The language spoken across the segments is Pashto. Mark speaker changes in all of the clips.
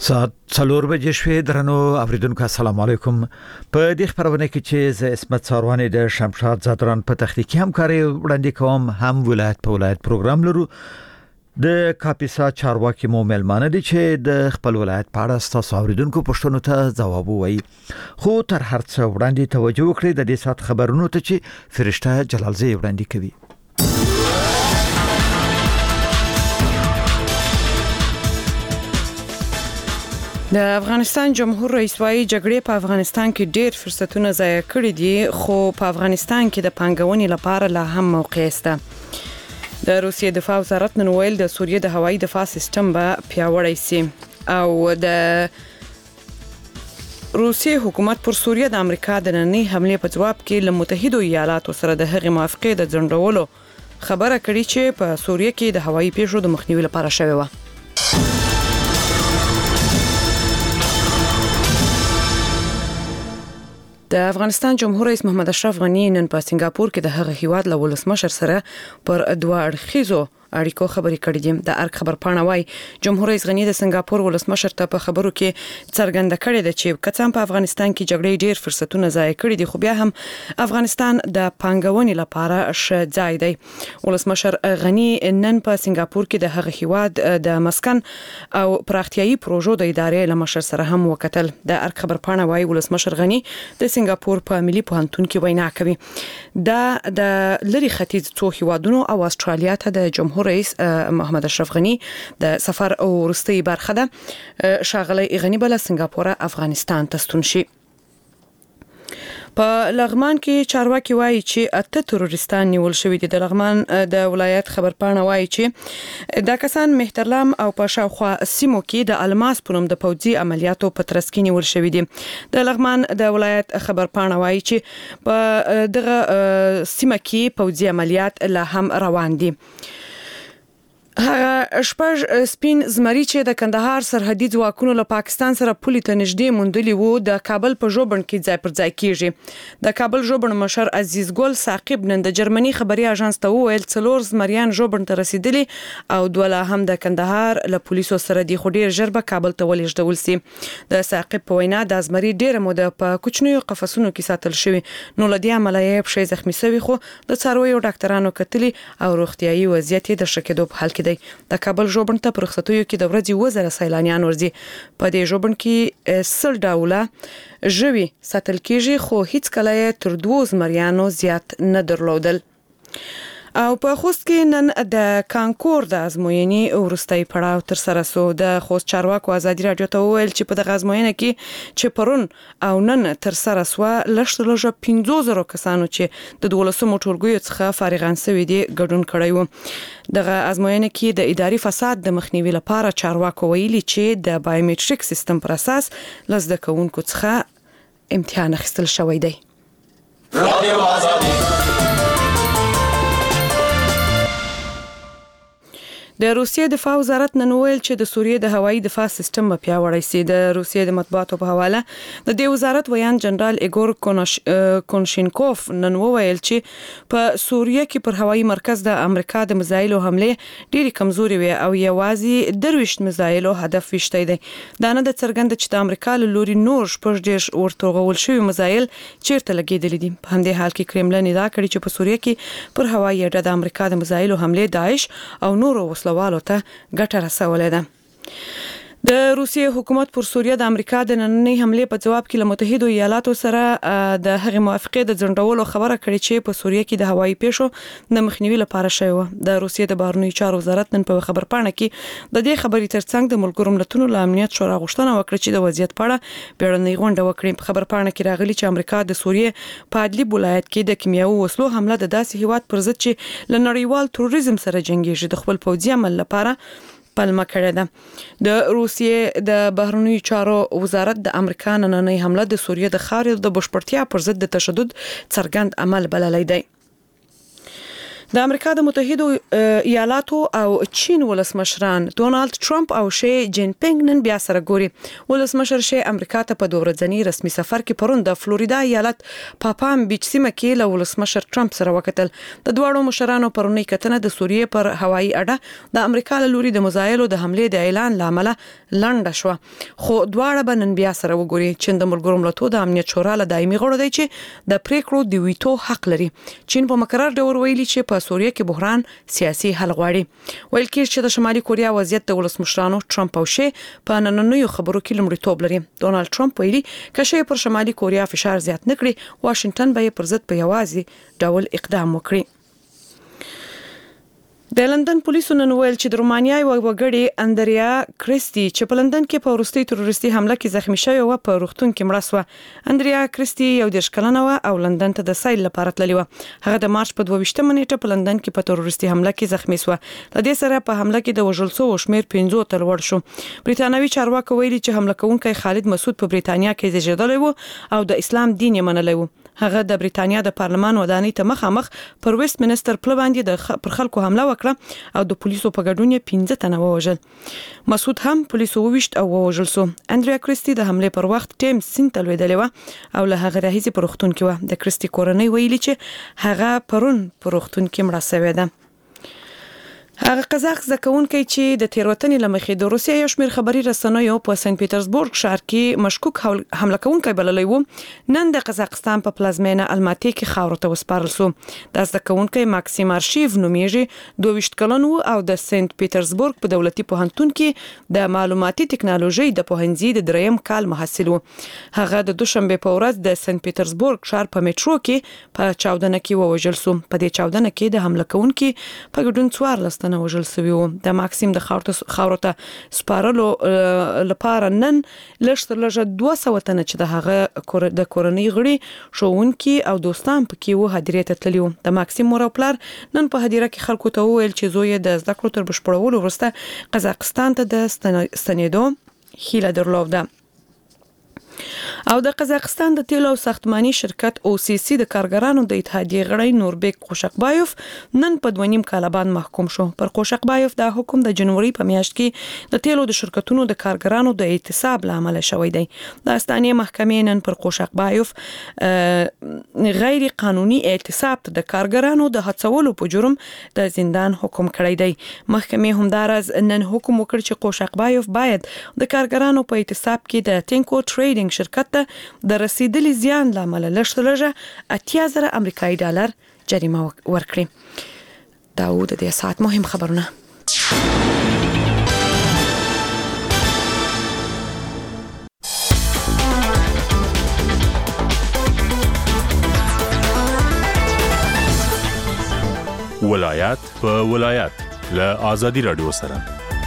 Speaker 1: ساعت 4 بجې شوې درنو اوریدونکو السلام علیکم په دې خبرونه کې چې ز اسمت ساروانی د شمشاد زادران په تخنیکی همکاري وړاندې کوم هم ولایت په ولایت پروګرام لرو د کاپیسا چارواکي مو ملمانه دي چې د خپل ولایت په اړه تاسو اوریدونکو پوښتنو ته ځواب وایي خو تر هر څه وړاندې توجه وکړئ د دې سات خبرونو ته چې فرشته جلالزی وړاندې کوي
Speaker 2: د افغانستان جمهور رئیس وايي جګړې په افغانستان کې ډېر فرصتونه ضایع کړي دي خو په افغانستان کې د پانګونې لپاره لا هم موقع شته د روسیې دفاع وزارت نن ویل د سوریې د هوایي دفاع سیستم به پیاوړی سي او د روسیې حکومت پر سوریه د امریکا د نننۍ حملې په جواب کې له متحده ایالاتو سره د هغې موافقې د ځنډولو خبره کړې چې په سوریه کې د هوایي پیښو د مخنیوي لپاره شوې و د افغانستان جمهور رئیس محمد اشرف غنی نن په سنگاپور کې د هغه هیواد له ولسمشر سره پر دوه اړخیزو اړیکو خبرې کړې دي د ارګ خبر پاڼه وايي جمهور رئیس غنی د سنگاپور ولسمشر ته په خبرو کې څرګنده کړې ده چې کڅام په افغانستان کې جګړې ډېر فرصتونه ضایع کړي دي خو بیا هم افغانستان د پانګونې لپاره ښه ځای دی ولسمشر غنی نن په سنگاپور کې د هغه هیواد د مسکن او پراختیايي پروژو د ادارې لمشر سره هم وکتل د ارګ خبر پاڼه وايي ولسمشر غنی د سنگاپور په ملي پوهنتون کې وینا کوي دا د لری ختیځ څو هیوادونو او استرالیا ته د جمهور رئیس محمد اشرف غنی د سفر او وروستي برخه ده شاغلی غنی بل سنگاپور افغانستان ته ستون شي په لغمان کې چارواکي وایي چې 8 تروریستان نیول شوي دي د لغمان د ولایت خبر پاڼه وایي چې دا کسان مهترلام او په شاوخوا سیمو کې د الماس پونم د پوځي عملیاتو په ترڅ کې نیول شوي دي د لغمان د ولایت خبر پاڼه وایي چې په دغه سیمه کې پوځي عملیات لا هم روان دي هغه شپږ سپین زمری چې د کندهار سرحدي ځواکونو له پاکستان سره پولې ته نږدې موندلي وو د کابل په ژوبڼ کې ځای پر ځای کیږي د کابل ژوبڼ مشر عزیز ګل ثاقب نن د جرمني خبري اژانس ته وویل 4 زمریان ژوبڼ ته رسیدلي او دوله هم د کندهار له پولیسو سره دی خو ډیر ژر به کابل ته ولېږدول سي د ثاقب په وینا د زمری ډیره موده په کوچنیو قفسونو کې ساتل شوی نو لدی عملیه په شي زخمی شوی خو د څارویو ډاکټرانو کتلي او روغتيایي وضعیت د شکېدو په حال کې د کابل ژوبڼ ته پر رخصتیو کې د ورځې 2000 سیلانیان ورځي په دې ژوبڼ کې 100 ډوله ژوي ساتل کېږي خو هیڅ کله تر 2 زمریانو زیات نه درلودل او په خوست کې نن د کانکور د ازموینې وروستي پړاو تر سره سو د خوست چارواکو ازادي رادیو ته ویل چې په دغه ازموینه کې چې پرون او نن تر سره سو لږ 15000 کسانو چې د 12 ټولګیو څخه فارغان شوي دي ګډون کړی وو دغه ازموینه کې د اداري فساد د مخنیوي لپاره چارواکو ویلي چې د بایومټریک سیستم پر اساس لزده کوونکو څخه امتحان اخیستل شوی دی د روسیې دفاع وزارت نن ویل چې د سوریې د هوایي دفاع سیستم په پیاوړی سي د روسیې د مطبوعاتو په حواله د دې وزارت ویان جنرال ایګور کونشینکوف نن ویل چې په سوریې کې پر هوایي مرکز د امریکا د میزایلو حمله ډېری کمزوري وي او یوازې 23 میزایلو هدف وشته دي دا نه د څرګند چې د امریکا له لوري نور شپږ ډیر ورتوغول شوی میزایل چیرته لګیدل دي په همدې حال کې کرملین دا کړی چې په سوریې کې پر هوایي اډه د امریکا د میزایلو حمله داعش او نور والو ته ګټه رسولې ده د روسیې حکومت پر سوریه د امریکا د نننۍ حملې په جواب کې له متحده ایالاتو سره د هغې موافقې د ځنډولو خبره کړې چې په سوریه کې د هوایي پیښو د مخنیوي لپاره شوی و د روسیې د بهرنیو چارو وزارت نن په خبر پاڼه کې د دې خبرې ترڅنګ د ملګرو ملتونو له امنیت شورا غوښتنه وکړه چې د وضعیت په اړه بیړنۍ غونډه وکړي په خبر پاڼه کې راغلي چې امریکا د سوریې په ادلب ولایت کې د کیمیاوي وسلو حمله د داسې هیواد پر ضد چې له نړیوال تروریزم سره جنګیږي د خپل پوځي عمل لپاره پلمه کړې ده د روسیې د بهرنیو چارو وزارت د امریکا نننۍ حمله د سوریې د خاورې د بشپړتیا پر ضد د تشدد څرګند عمل بللی دی د امریکا د متحده ایالاتو او چین ولسمشران ډونالد ټرمپ او شي جین پینګ نن بیا سره ګوري. ولسمشر شي امریکا ته په دورځنی رسمي سفر کې پرون د فلوریدا ایالت پاپام بیچ سیمه کې له ولسمشر ټرمپ سره وکتل. د دوړو مشرانو پرونی کتنه د سوریې پر هوایي اډه د امریکا له لوري د مزایلو د حمله د اعلان لامل لنډه شو، خو دواړه بنن بیا سره وګوري. چین د ملګرو ملتونو د امنیت شورا له دایمي غړو دی چې د پریکړو د ویټو حق لري. چین په مقرر ډول ویلي چې په سوریه کې بحران سیاسي حل غواړي. ویل کېږي چې د شمالي کوریا وضعیت د ولسمشرانو ټرمپ او شي په نننیو خبرو کې لومړیتوب لري. ډونالد ټرمپ ویلي که شي پر شمالي کوریا فشار زیات نکړي، واشنگټن به پر ضد په یوازې ډول اقدام وکړي. د لندن پولیسو نن ویل چې د رومانیا یو وګړی اندریا کریسټي چې په لندن کې په وروستي تروریستي حمله کې زخمی شوی و په روغتون کې مړه شو. اندریا کریسټي یو 10 کلنه و او لندن ته د سایل لپاره تللی و. هغه د مارچ په 22 نیټه په لندن کې په تروریستي حمله کې زخمی شو. د دې سره په حمله کې د وژل شو شمیر 15 ته لوړ شو. بریتانوي چارواکي ویلي چې حمله کوونکی خالد مسعود په بریتانیا کې زیږیدلی و او د اسلام دین یې منلی و. هغه د بریتانیا د پارلمان ودانۍ ته مخامخ پر ویست منستر پل باندې پر خلکو حمله وکړه او د پولیسو په ګډون 15 تنه ووژل. مسعود هم پولیسو وویشت او ووژل شو. اندریا کریسټي د حمله پر وخت ټیم سینټ لویدلې و او له هغه راهیسې په روغتون کې و. د کریسټي کورنۍ ویلي چې هغه پرون په روغتون کې مړه شوې ده. هغه قزاق زکونکي چې د تیروتنې لمخې د روسیې یو شمېر خبري رسنیو په سنت پیټرزبورګ ښار کې مشکوک حمله کوونکی بللی و، نن د قزاقستان په پلازمینه الماتي کې خاورو ته وسپارل شو. د زکونکي ماکسیم ارشیف نومیږي، 22 کلن و او د سنت پیټرزبورګ په دولتي پوهنتون کې د معلوماتي ټکنالوژي د پوهنځي د دریم کال محصل و. هغه د دوشنبه په ورځ د سنت پیټرزبورګ ښار په میټرو کې په چاودنه کې ووژل شو. په دې چاودنه کې د حمله کوونکي په ګډون 14 تنه وژل شوي وو. د ماکسیم د خاورو ته سپارلو لپاره نن لږ 200 تنه چې د هغه د کورنۍ غړي، ښوونکي او دوستان پکې وو هدیرې ته تللي وو. د ماکسیم مور او پلار نن په هدیره کې خلکو ته وویل چې زوی د زده کړو تر بشپړولو وروسته قزاقستان ته د ستنېدو هیله درلوده. او د قزاقستان د تیلو او ساختماني شرکت OCC د کارګرانو د اتحادیې غړی نوربek قوشقبایوف نن په 2.5 کال باندې محکوم شو. پر قوشقبایوف دا حکم د جنوري په میاشت کې د تیلو د شرکتونو د کارګرانو د اعتصاب لامل شوی دی. د استاني محکمې نن پر قوشقبایوف غیر قانوني اعتصاب ته د کارګرانو د هڅولو په جرم د زندان حکم کړی دی. محکمې همدارز نن حکم وکړ چې قوشقبایوف باید د کارګرانو په اعتصاب کې د ټینکو ټریډینګ شرکت ته د رسیدلي زیان لامل لږ 80,000 امریکایي ډالر جریمه ورکړي. دا و د دې ساعت مهم خبرونه.
Speaker 3: ولایت په ولایت له آزادي رادیو سره.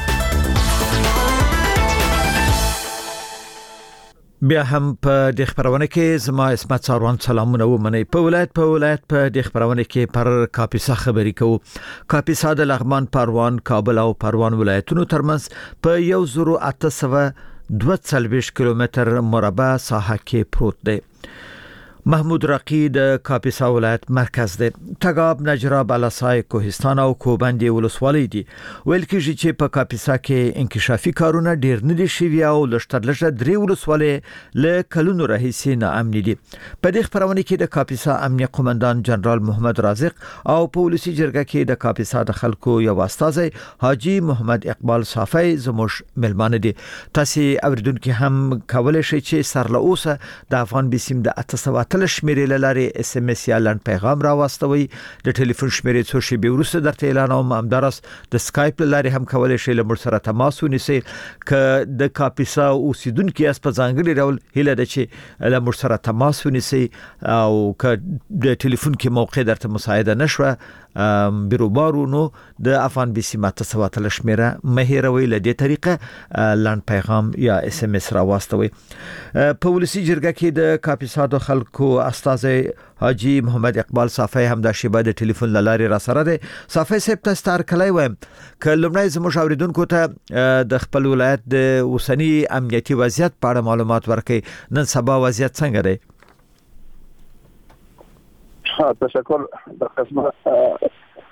Speaker 1: بیا هم په د خبرونه کې زما اسمت ساروان سلامونه ومني. په ولایت په د خبرونه کې پر کاپیسا خبري کوو. کاپیسا د لغمان، پروان، کابل او پروان ولایتونو ترمنځ په 1842 کیلومتر مربع ساحه کې پروت دی. محمود راقی د کاپیسا ولایت مرکز دی. تګاب، نجراب، الاسای، کوهستان او کوبندې ولسوالۍ دي. ویل کېږي چې په کاپیسا کې انکشافي کارونه ډیر نه دي شوي او لږ 3 ولسوالۍ له کلونو راهیسې ناامني دي. په دې خبرونه کې د کاپیسا امنیه قومندان جنرال محمد رازق او پولیسي جرګه کې د کاپیسا د خلکو یو استاذ حاجی محمد اقبال صافی زموږ ملمانه دي. تاسو اوریدونکو هم کولای شئ چې سره اوسه د افغان بسیم د 800 شمیرې لاره SMS یا لن پیغام راوستوي. د ټلیفون شمیرې څو شی به ورسره درته اعلانوم. همدارس د سکایپ لاره هم کولای شئ له سره تماس ونیسئ. ک د کاپیسا اوسیدونکو اس په ځانګړي ډول هله د چې له سره تماس ونیسئ او ک د ټلیفون کې موقع درته مساعده نشوه بیروبارو نو د افغان بسیم 800 شمیره مهیروي. له دې طریقه لن پیغام یا SMS راوستوي. پولیسي جرګه کې د کاپیسا د خلکو استاذ حاجی محمد اقبال صافی هم د شیبه د ټلیفون لارې را سره دی. صافی صاحب تاسو ستار کلی وایم ک لمړی زموږ اوریدونکو ته د خپل ولایت د اوسنی امنیتي وضعیت په اړه معلومات ورکړئ. نن سبا وضعیت څنګه دی؟
Speaker 4: تشکر د خدمت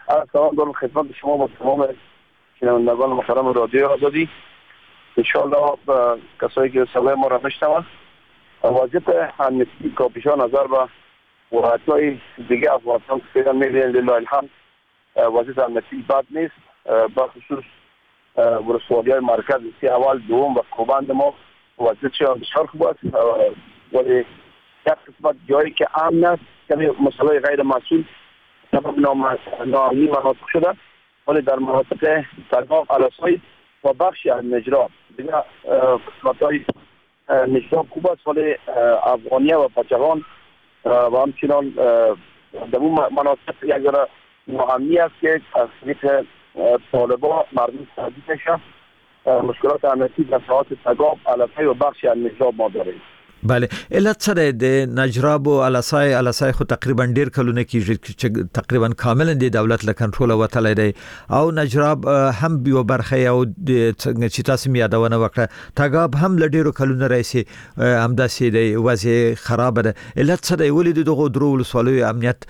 Speaker 4: سلام دارم خدمت شما و تمام شنوندگان محترم رادیو آزادی. انشاءالله کسایی که صدای ما را میشنوند، وضعیت امنیتی کاپیسا نظر به ولایت‌های دیگه افغانستان که فعلا می‌بینیم لله الحمد وضعیت امنیتی بد نیست. به خصوص ولسوالی‌های مرکز سی اول دوم و کوبند ما وضعیت بسیار خوب است، ولی یک قسمت جایی که امن است کمی مسئله غیر مسئول سبب ناامنی مناطق شده، ولی در مناطق تگاب علاسای و بخشی از نجراب دیگه قسمت‌های نجراب خوب است، ولی افغانیه و بچگان و همچنان در اون مناطق یک ذره ناامنی است که از طریق طالبان مردم تهدید میشه. مشکلات امنیتی در ساحات تگاب علاسای و بخشی از نجراب ما داریم.
Speaker 1: بله، علت سره د نجراب او علاسای خو تقریبا ډیر کلونه کیږي چې تقریبا کاملا د دولت له کنټرول وتلی دی، او نجراب هم یو برخه او چې تاسو می یادونه وکړه تګاب هم له ډیرو کلونه راځي همداسې دی وضع خراب ده. علت سره ولې دغه درو ولسوالیو امنیت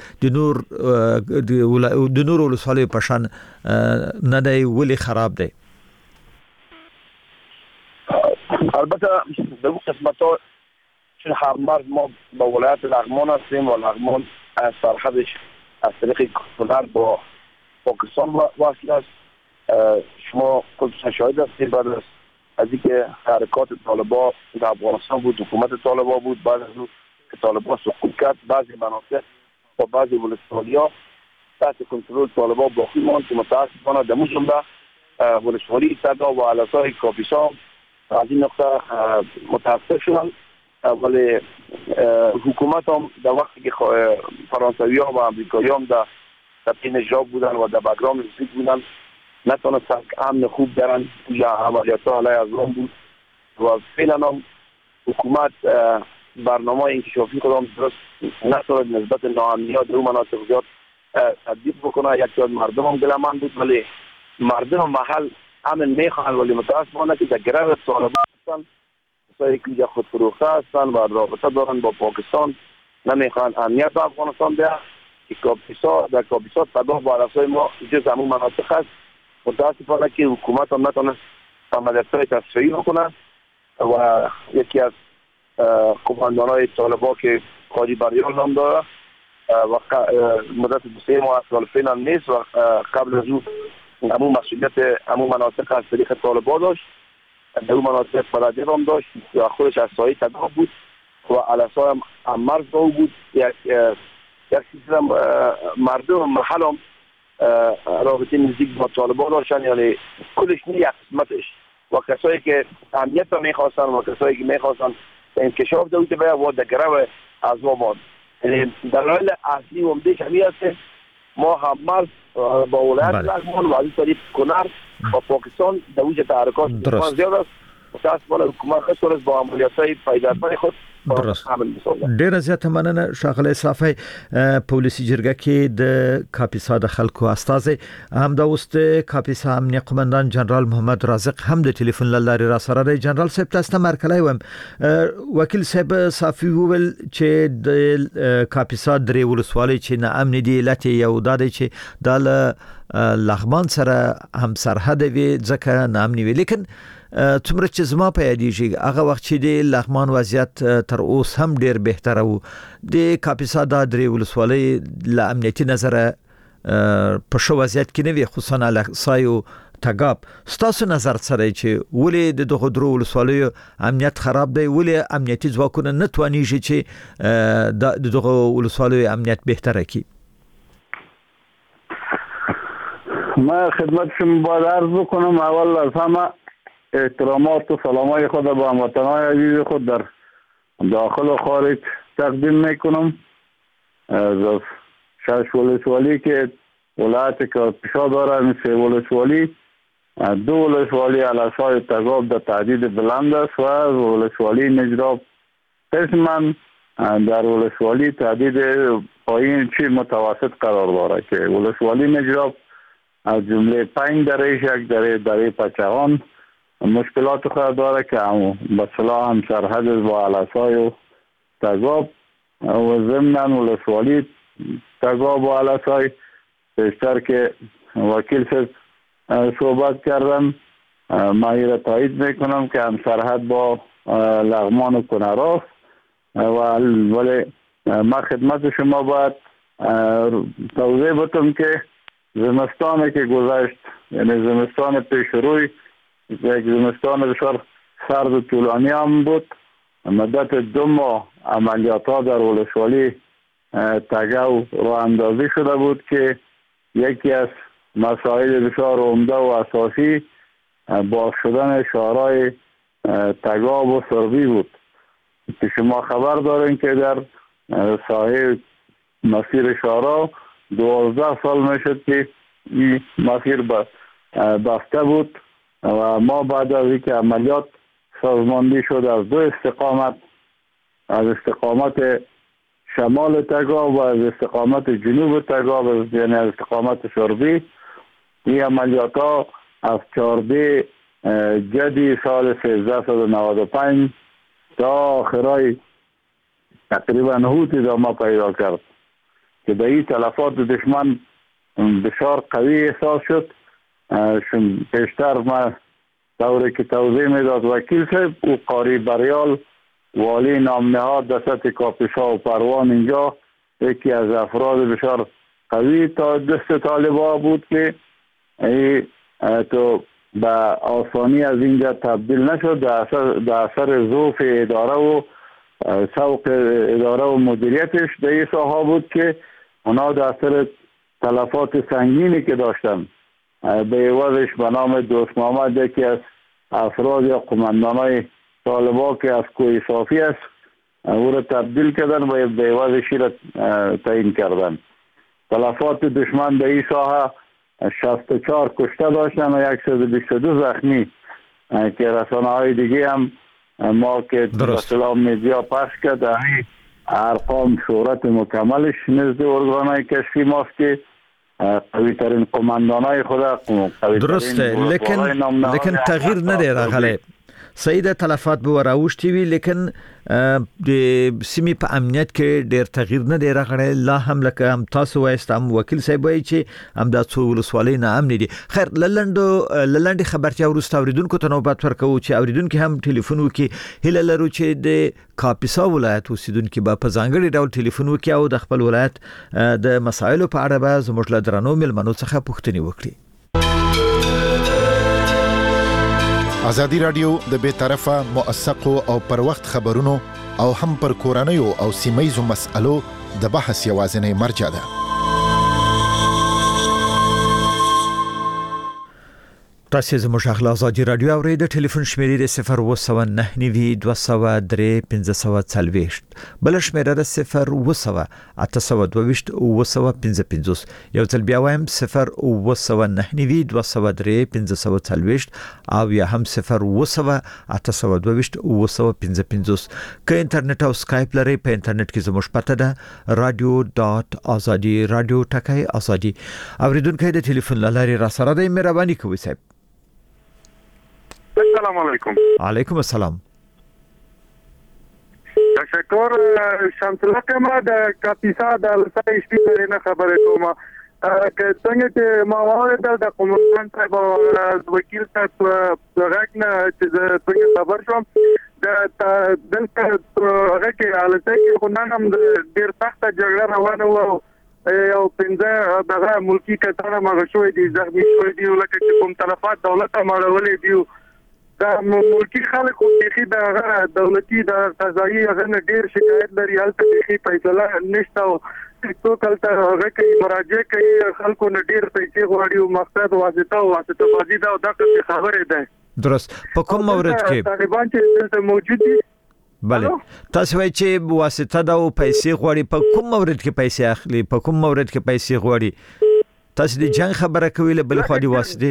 Speaker 1: د نور ولسوالیو په شان نه دی، ولې خراب دی؟
Speaker 4: البته دغه قسمت‌ها چون هممرز ما با ولایت لغمان هستیم و لغمان از سرحدش از طریق کنر با پاکستان وصل است. شما خودتون شاهد هستید بعد از اینکه حرکات طالبان در افغانستان بود، حکومت طالبان بود، بعد از اون که طالبان سقوط کرد بعضی مناطق و بعضی ولسوالی‌ها تحت کنترل طالبان باقی ماند که متاسفانه در اون جمله ولسوالی تگاب و علاسای کاپیسا از این نقطه متاثر شدند. ولی حکومت هم در وقتی که فرانسوی ها و امریکایی هم در پی نجراب بودن و در بگرام نزدیک بودن نتونستن امن خوب دارن یا عملیات ها علیه افغان بود و فعلا هم حکومت برنامه انکشافی خودم درست نتونست نسبت ناامنی ها در اون مناطق زیاد تطبیق بکنه. یک از مردم هم دلمند بود ولی مردم محل امن میخوان، ولی متاسفانه که در گرو طالبان هستن، کسایی که اینجا خود فروخته هستن و رابطه دارن با پاکستان، نمیخوان امنیت افغانستان بیاد که در کاپیسا تگاب و علاسای ما جز همون مناطق هست. متاسفانه که حکومت هم نتونست عملیات‌های تصفیه‌ای بکنه و یکی از قماندان‌های طالبان که قاضی بریال نام داره و مدت 2 ماه سال فعلا نیست و قبل از او همون مسئولیت همون مناطق از طریق طالبان داشت، در اون مناطق بلدیه هم داشت و خودش از سایه تگاب بود و علاسای هم مرز دو بود. یک سیستم مردم محل هم رابطه نزدیک با طالبان داشتن، یعنی کلش نه یک قسمتش، و کسایی که امنیت رو میخواستن و کسایی که میخواستن انکشاف دویده باید و در گرو از ما ماند. یعنی دلایل اصلی و عمده‌اش همین است ما هم مرز با ولایت لغمان و از این طریق کنر و پاکستان در وجه تحرکات زیاد است. متاسفانه حکومت نتونست با عملیات‌های پیدرپای خود
Speaker 1: ډیره زیاته مننه ښاغلی صافی. پولیسي جرګه کې د کاپیسا د خلکو استازي همدا اوس د کاپیسا امنیه قومندان جنرال محمد رازق هم د ټلیفون لارې را سره دی. جنرال صاحب تاسو ته مرکلی وم، وکیل صاحب صافی وویل چې د کاپیسا درې ولسوالۍ چې نه امن دي، علت یو دا دی چې د لغمان سره هم سرحد وي ځکه ناامني وي، لیکن څومره چې زما په یادېږي هغه وخت چې د لغمان وضعیت تر اوس هم ډیر بهتره و، د کاپیسا دا درې ولسوالۍ له امنیتي نظره په ښه وضعیت کې نه وي، خصوصا علاسای او تګاب. ستاسو نظر سره چې ولې د دغه درو ولسوالیو امنیت خراب دی، ولې امنیتي ځواکونه نه توانیږي چې د دغه ولسوالیو امنیت بهتره کړي؟
Speaker 5: ما خدمت شما باید عرض بکنم اول از همه احترامات و سلامای خود به هموطنان عزیز خود در داخل و خارج تقدیم میکنم. از 6 ولسوالی که ولایت کاپیسا داره، 3 ولسوالی، 2 ولسوالی علاسای تگاب در تهدید بلند است و ولسوالی نجراب قسما در ولسوالی تهدید پایین چی متوسط قرار داره که ولسوالی نجراب از جمله 5 درهش یک دره پچهان مشکلات خود داره که به صلاح هم سرحد با علاسای و تگاب و ضمن ولسوالی تگاب و علاسای پیشتر که وکیل صاحب صحبت کردن، ما را تایید میکنم که هم سرحد با لغمان و کنراست ولی ما خدمت شما باید توضیح بدم که زمستانی که گذشت، یعنی زمستان پیش روی، یک زمستان بسیار سرد و طولانی هم بود. مدت 2 ماه عملیات ها در ولسوالی تگاو راه اندازی شده بود که یکی از مسائل بسیار عمده و اساسی باز شدن شهرهای تگاو و سربی بود که شما خبر دارین که در ساحه مسیر شهرها 12 سال میشد که این مسیر بسته بود و ما بعد از اینکه عملیات سازماندهی شد از 2 استقامت، از استقامت شمال تگاو و از استقامت جنوب تگاو، یعنی از استقامت سربی، این عملیات ها از 14 جدی سال 1395 تا آخرای تقریبا حوت ادامه پیدا کرد که به این تلفات دشمن بسیار قوی احساس شد. پیشتر ما دوره که توضیح میداد وکیل صاحب او قاری بریال والی نام نهاد دست کاپیسا و پروان اینجا یکی از افراد بسیار قوی تا دست طالبا بود که تو به آسانی از اینجا تبدیل نشد. در اثر ضعف اداره و سوق اداره و مدیریتش در این ساحه بود که اونا در اثر تلفات سنگینی که داشتن به عوضش به نام دوست محمد یکی از افراد یا قماندانای طالبا که از کوی صافی است او را تبدیل کردن و به عوضش را تعیین کردن. تلفات دشمن در این ساحه 64 کشته داشتن و 122 زخمی که رسانه های دیگه هم ما که اطلاع میدیا پخش کرد ارقام صورت مکملش نزد ارگانهای کشفی ماست که قوی ترین قماندانای خدا
Speaker 1: درسته، لیکن تغییر نده راغلی صحیح د تلفات به راوښتي وی لیکن د سیمې په امنیت کې ډېر تغییر نه دی راغلی. لا هم لکه هم تاسو وایست هم وکیل صاحب وایي چې هم دا څو ولسوالۍ نه امن دي. خیر لنډې خبرتیا وروسته اوریدونکو ته نوبت ورکوو چې اوریدونکو هم ټلیفون وکړي. هیله لرو چې د کاپیسا ولایت اوسیدونکو به په ځانګړي ډول ټلیفون وکړي او د خپل ولایت د مسایلو په اړه به زموږ له درنو مېلمنو څخه پوښتنې وکړي.
Speaker 6: ازادي رادیو د بې طرفه موثقو او پر وخت خبرونو او هم پر کورنیو او سیمایزو مسألو د بحث یوازینی مرجع ده.
Speaker 1: تاسو زموږ غلا ازادي رادیو اورئ. د ټلیفون شمیرې 029923540 بل شمیره 020822555 یو ځل بیا وایم 029923540 او یا هم 020822555. که انټرنیټ او سکایپ لري په انټرنیټ کې زموږ پته ده radio.azadi.radio.azadi. اوریدونکو د ټلیفون لارې را سره د مهرباني کوي صاحب.
Speaker 7: السلام علیکم.
Speaker 1: علیکم السلام.
Speaker 7: تشکر. شمس الله کما د کاپیسا د لسای شپې نه خبره کوم که څنګه چې ما وایي د قومندان صاحب وکیل صاحب راغنه چې څنګه خبر شوم د دلته هغه کې حالت کې خو نن هم ډیر سخت جګړه روانه و او پنځه دغه ملکی کتانه مغشوي دي زخمي شوي دي لکه چې کوم تلفات دولت ماړولې دي دا ملکی خلک خو بيخي د دولتي د قضایي هغه ډیر شکایت لري هلته بيخي فیصله نشته او څوک هلته هغه کوي مراجعه کوي خلکو نه ډیر پیسې غواړي او مقصد واسطه بازي دا دغه خبره ده.
Speaker 1: درست. په کوم مورد کې
Speaker 7: طالبان چې دلته موجود دي
Speaker 1: بله تاسو وایي چې واسطه دا او پیسې غواړي په کوم مورد کې پیسې اخلي په کوم مورد کې پیسې غواړي تاسو د جنگ خبره کوي له بل خو دی واسطه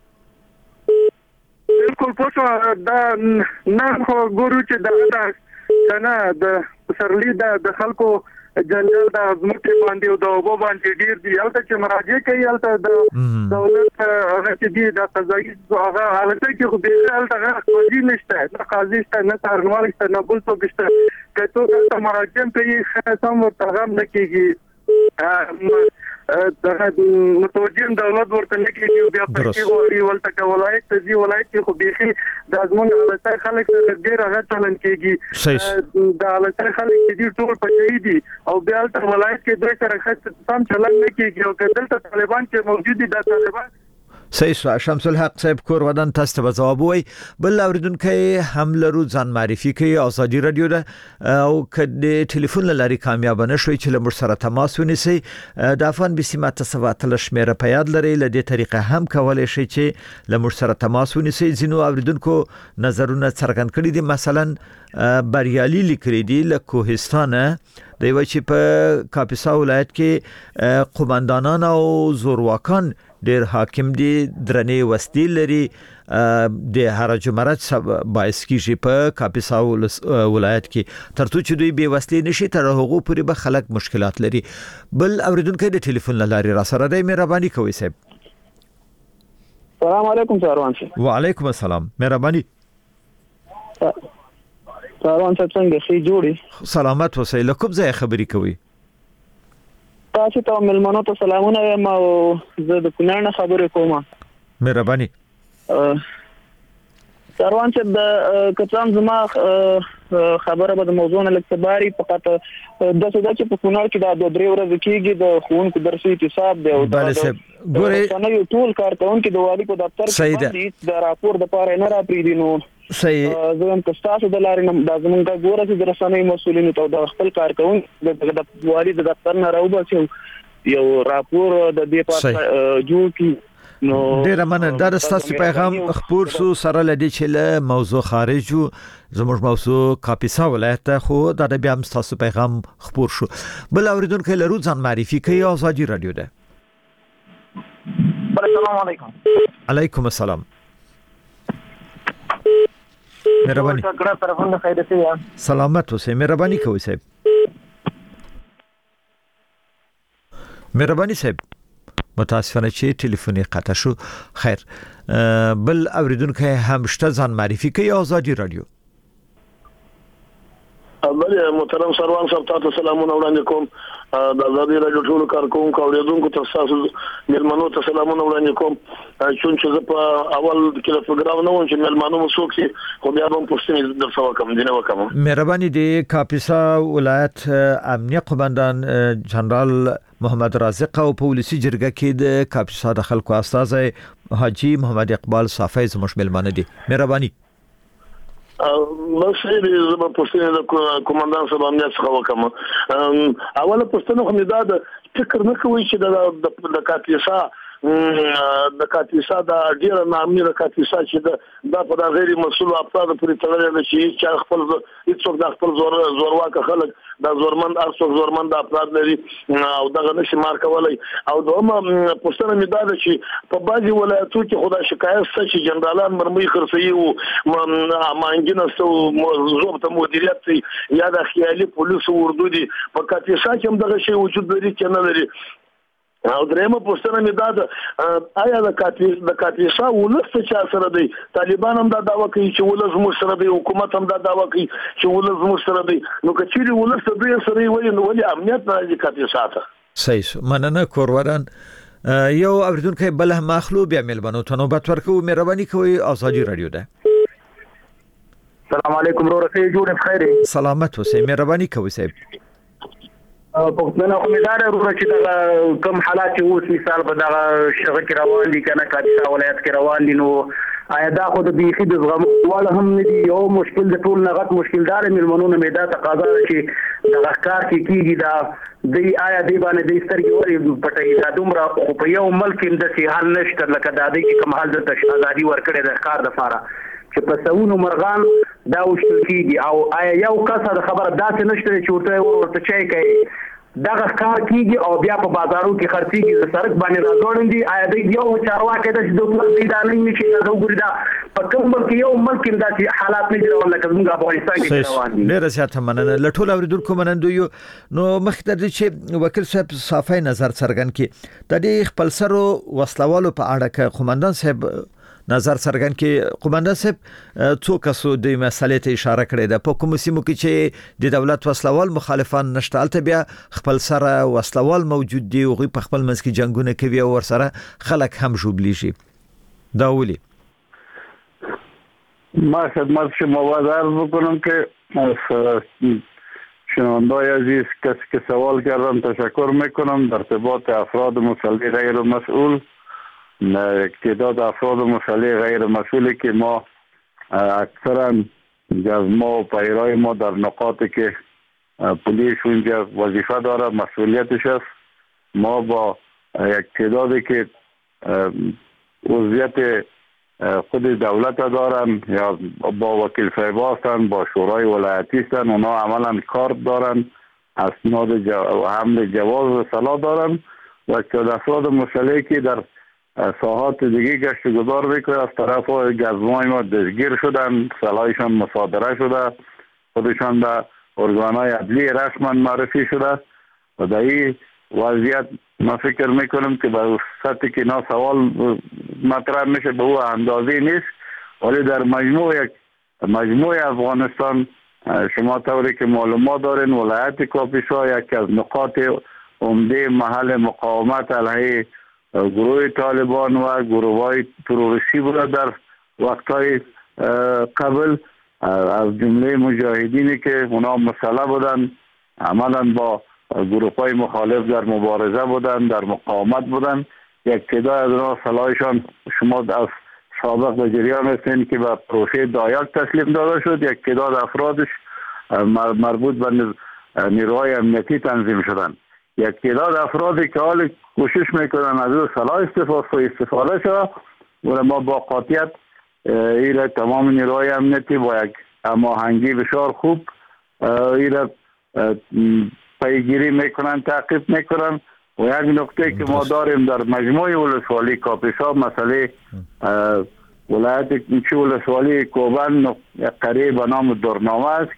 Speaker 7: بالکل پوښتنه دا نه خو ګورو چې دا کنه د سرلی د خلکو جنجال د ازمکه باندې او د وبو باندې ډیر دی البته چې مراجعه کوي البته د دولت هغه چې دی د قضایي هغه البته چې خو به البته قاضي نشته نه قاضي شته نه څارنوال شته نه بل څه شته کته د مراجعه کوي خاصه مرتغم نه کیږي متوجه دولت ورته نه کیږي بیا پکې وړي ولته ولایت ته دی ولایت کې خو بيخي د ازمن حالت خلک ډیر هغه چلن کیږي د حالت خلک دي ټول پچې دي او بیا تر ولایت کې دوی سره خاص سم چلن نه کیږي او کله ته طالبان چې موجود دي د طالبان
Speaker 1: صحیح شمس الحق صاحب کور ودان تاسو ته جواب وای بل اوریدونکو هم لرو ځان معرفي کوي ازادي رادیو ده او کله ټلیفون لاري کامیاب نه شوي چې لمر سره تماس ونیسي د افغان بسمه تسواتل شمیره په یاد لري ل دې طریقه هم کولای شي چې لمر سره تماس ونیسي ځینو اوریدونکو نظرونه څرګند کړي دي مثلا بریالي لیکري دي له کوهستانه د یو چې په کاپیسا ولایت کې قومندانان او زورواکان ډیر حاکم دي درنې وستی لري د هرج مرج باعث کیږي په کاپیسا ولایت کې ترڅو چې دوی به وسلی نشي تر هغه پورې به خلک مشکلات لري بل اوریدونکو د ټلیفون لاري را سره د مهرباني کوي صاحب
Speaker 8: السلام علیکم ساروان صاحب
Speaker 1: وعلیکم السلام مهرباني
Speaker 8: ساروان صاحب څنګه شي جوړي
Speaker 1: سلامت اوسئ له کوم ځای خبري کوي
Speaker 8: تاسو ته ملمنو ته سلامونه یم او زه د کونړ نه خبرې کوم
Speaker 1: مهرباني
Speaker 8: ساروان صاحب د کڅام زما خبره به د موضوع نه لکتباري فقط د څه د چې په کونړ کې د 2-3 ورځې کېږي د خوونکو درسي حساب دی او
Speaker 1: بله صاحب ګوره
Speaker 8: نه یو ټول کارکونکو د والی په دفتر کې د راپور د پاره نه را پریدي نو
Speaker 1: صحیح
Speaker 8: زم تاسو د لارې نه د زمونږ ګوره چې د رسنۍ مسولینو ته د خپل کارکونکو د والی د دفتر نه راوباسي یو راپور د دې پاره جوړ کی نو
Speaker 1: ډیر مننه دا تاسو پیغام خبر سو سره لدی چې له موضوع خارج زموږ موضوع کاپیسا ولایت خو دا بیا هم تاسو پیغام خبر شو بل اوریدونکو لرو ځان معرفي کوي ازادي رادیو ده
Speaker 9: السلام علیکم
Speaker 1: علیکم السلام مهرباني سلامت اوسئ مهرباني کوئ صاحب مهرباني صاحب متاسفانه چې ټلیفوني قطع شو خیر بل اوریدونکو هم شته ځان معرفي کوي ازادي رادیو
Speaker 4: بله محترم سروان صاحب تاسو سلامونه وړاندې کوم د ازادي رادیو ټول کارکونکو اوریدونکو تاسو ملمنو ته سلامونه وړاندې کوم چې زه په اول کې د پروګرام نه وم چې ملمنو مسوک سي خو بیا هم پوښتنه د څه وکم دي نه وکم
Speaker 1: مهرباني د کاپیسا ولایت امنیه قومندان جنرال محمد رازق او پولیسي جرګه کې د کاپیسا د خلکو استاد حاجی محمد اقبال صافی زموږ ملمنه دي مهرباني
Speaker 4: بس دې زما پوښتنه د کمانډان صاحب امنیت څخه وکم اوله پوښتنه خو مې دا فکر نه کوي چې د کاپیسا د کاپیسا د ډیر نامي کاپیسا چې دا په غیر مسؤل افراد پورې تړلې چې خپل هیڅوک د خپل زورواکه خلک د زورمند ارڅوک زورمند افراد لري او دغه نشي مار کولای او دومره پوښتنه مې دا ده چې په بعضي ولایتونو کې خدای شکایت څه چې جنرالان مرمۍ خرڅي او مانګینه ضبط مدیریت یا د خیالي پولیسو اردو دي په کاپیسا کې هم دغه شی وجود لري چې نه لري او درېمه پوښتنه مې دا ده آیا د کاپیسا ولس څه سره دی طالبان هم دا دعوه کوي چې ولس موږ سره دی حکومت هم دا دعوه کوي چې ولس موږ سره دی نو کچېری ولس دوی سره وي نو ولې امنیت نه دی کاپیسا ته
Speaker 1: صحیح مننه کوروران یو اوریدونکو بل هم مخلو بیا ملبنو ته نوبت ورکو مهرباني کوي ازادي رادیو ده
Speaker 9: السلام علیکم ورته جوړ بخیر
Speaker 1: سلامت اوسئ مهرباني کوي صاحب
Speaker 9: پښتنه امیدوار ورو چې دا کوم حالات اوس مثال په دا شغه کې روان دي کنه کاپیسا ولایت کې روان دي نو آیا دا خو د بیخي د زغم والا هم نه دي یو مشکل د ټول نغت مشکل دار ملمنونه میدا تقاضا چې د غکار کیږي دا دی آیا دی باندې د سترګې وری پټي دا دومره خو په یو ملک د سي حل نشته لکه د دې کوم حال د آزادي ورکړي د ښکار د فاره چې په سونو مرغان دا وشتل کیږي او آیا یو کسه د خبره داسې نشته چې ورته چای کوي دغه کار کیږي او بیا په بازارو کې خرڅيږي د سرک باندې راځوړندي آیا د یو چارواکي د دوه دیدانې نشي دا وګوري دا په کوم ملک یو ملک د حالات نه جوړول لکه زموږ افغانستان کې روان دي
Speaker 1: ډېر زیات مننه لټول اوریدونکو منندو یو نو مخکې د چې وکیل صاحب صافی نظر څرګند کړي د دې خپل سرو وسلوالو په اړه کې قومندان صاحب نظر څرګند کې قومنده صاحب څو کسو د مسلې ته اشاره کړې ده په کوم سیمو کې چې د دولت وسلوال مخالفان نشته البته بیا خپل سره وسلوال موجود دي او په خپل منځ کې جنگونه کوي او ورسره خلک هم جوړلی شي دا ولي
Speaker 5: ما خدمت شما عرض بکنم که شنوندای عزیز کسی که سوال کردن تشکر میکنم در ارتباط افراد مسلح غیر مسئول تعداد افراد مسلح غیر مسئولی که ما اکثرا جزما و پیرای ما در نقاطی که پلیس اونجا وظیفه داره مسئولیتش است ما با یک تعدادی که عضویت خود دولت دارن یا با وکیل صاحب هستن با شورای ولایتی هستن اونا عملا کارت دارن اسناد حمل جواز صلاح دارن و که افراد مسلحی که در ساحات دیگه گشت و گذار میکنه از طرف گزمای ما دستگیر شدن صلاحشان مصادره شده خودشان به ارگانهای عدلی رسما معرفی شده و در این وضعیت ما فکر میکنم که به سطحی که اینا سوال مطرح میشه به او اندازه نیست ولی در مجموع افغانستان شما طوری که معلومات دارین ولایت کاپیسا یکی از نقاط عمده محل مقاومت علیه گروه طالبان و گروه های تروریستی بوده در وقتهای قبل از جمله مجاهدینی که اونا مسلح بودن عملا با گروه های مخالف در مبارزه بودن در مقاومت بودن یک تعداد از اونا سلاحشان شما از سابق به جریان هستین که به پروسه دایاک تسلیم داده شد یک تعداد افرادش مربوط به نیروهای امنیتی تنظیم شدن یک تعداد افرادی که حال کوشش میکنن از او سلاح استفاده شد و ما با قاطعیت ایره تمام نیروهای امنیتی با یک هماهنگی بسیار خوب ایره پیگیری میکنن تعقیب میکنن و یک نکته که ما داریم در مجموع ولسوالی کاپیسا مسئله ولایت چی ولسوالی کوبان قریب به نام درنامه است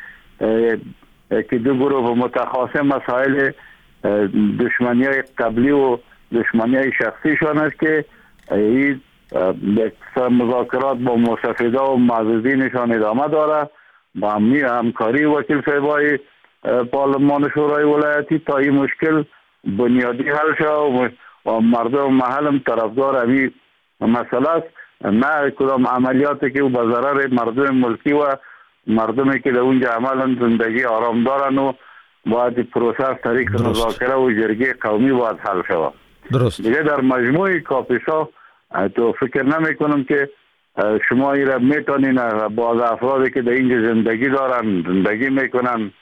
Speaker 5: که دو گروه متخاصم مسائل دشمنی های قبلی و دشمنی های شخصیشان است که این مذاکرات با مستفیده و معززینشان ادامه داره با همکاری وکیل صاحبای پارلمان شورای ولایتی تا این مشکل بنیادی حل شد و مردم محلم طرفدار همین مسئله است نه کدام عملیاتی که به ضرر مردم ملکی و مردمی که در اونجا عملا زندگی آرام دارن و باید پروسه از طریق مذاکره و جرگه قومی باید حل شود
Speaker 1: درست
Speaker 5: دیگه در مجموع کاپیسا تو فکر نمی کنم که شما ایره میتونین باز افرادی که در اینجا زندگی دارن زندگی میکنن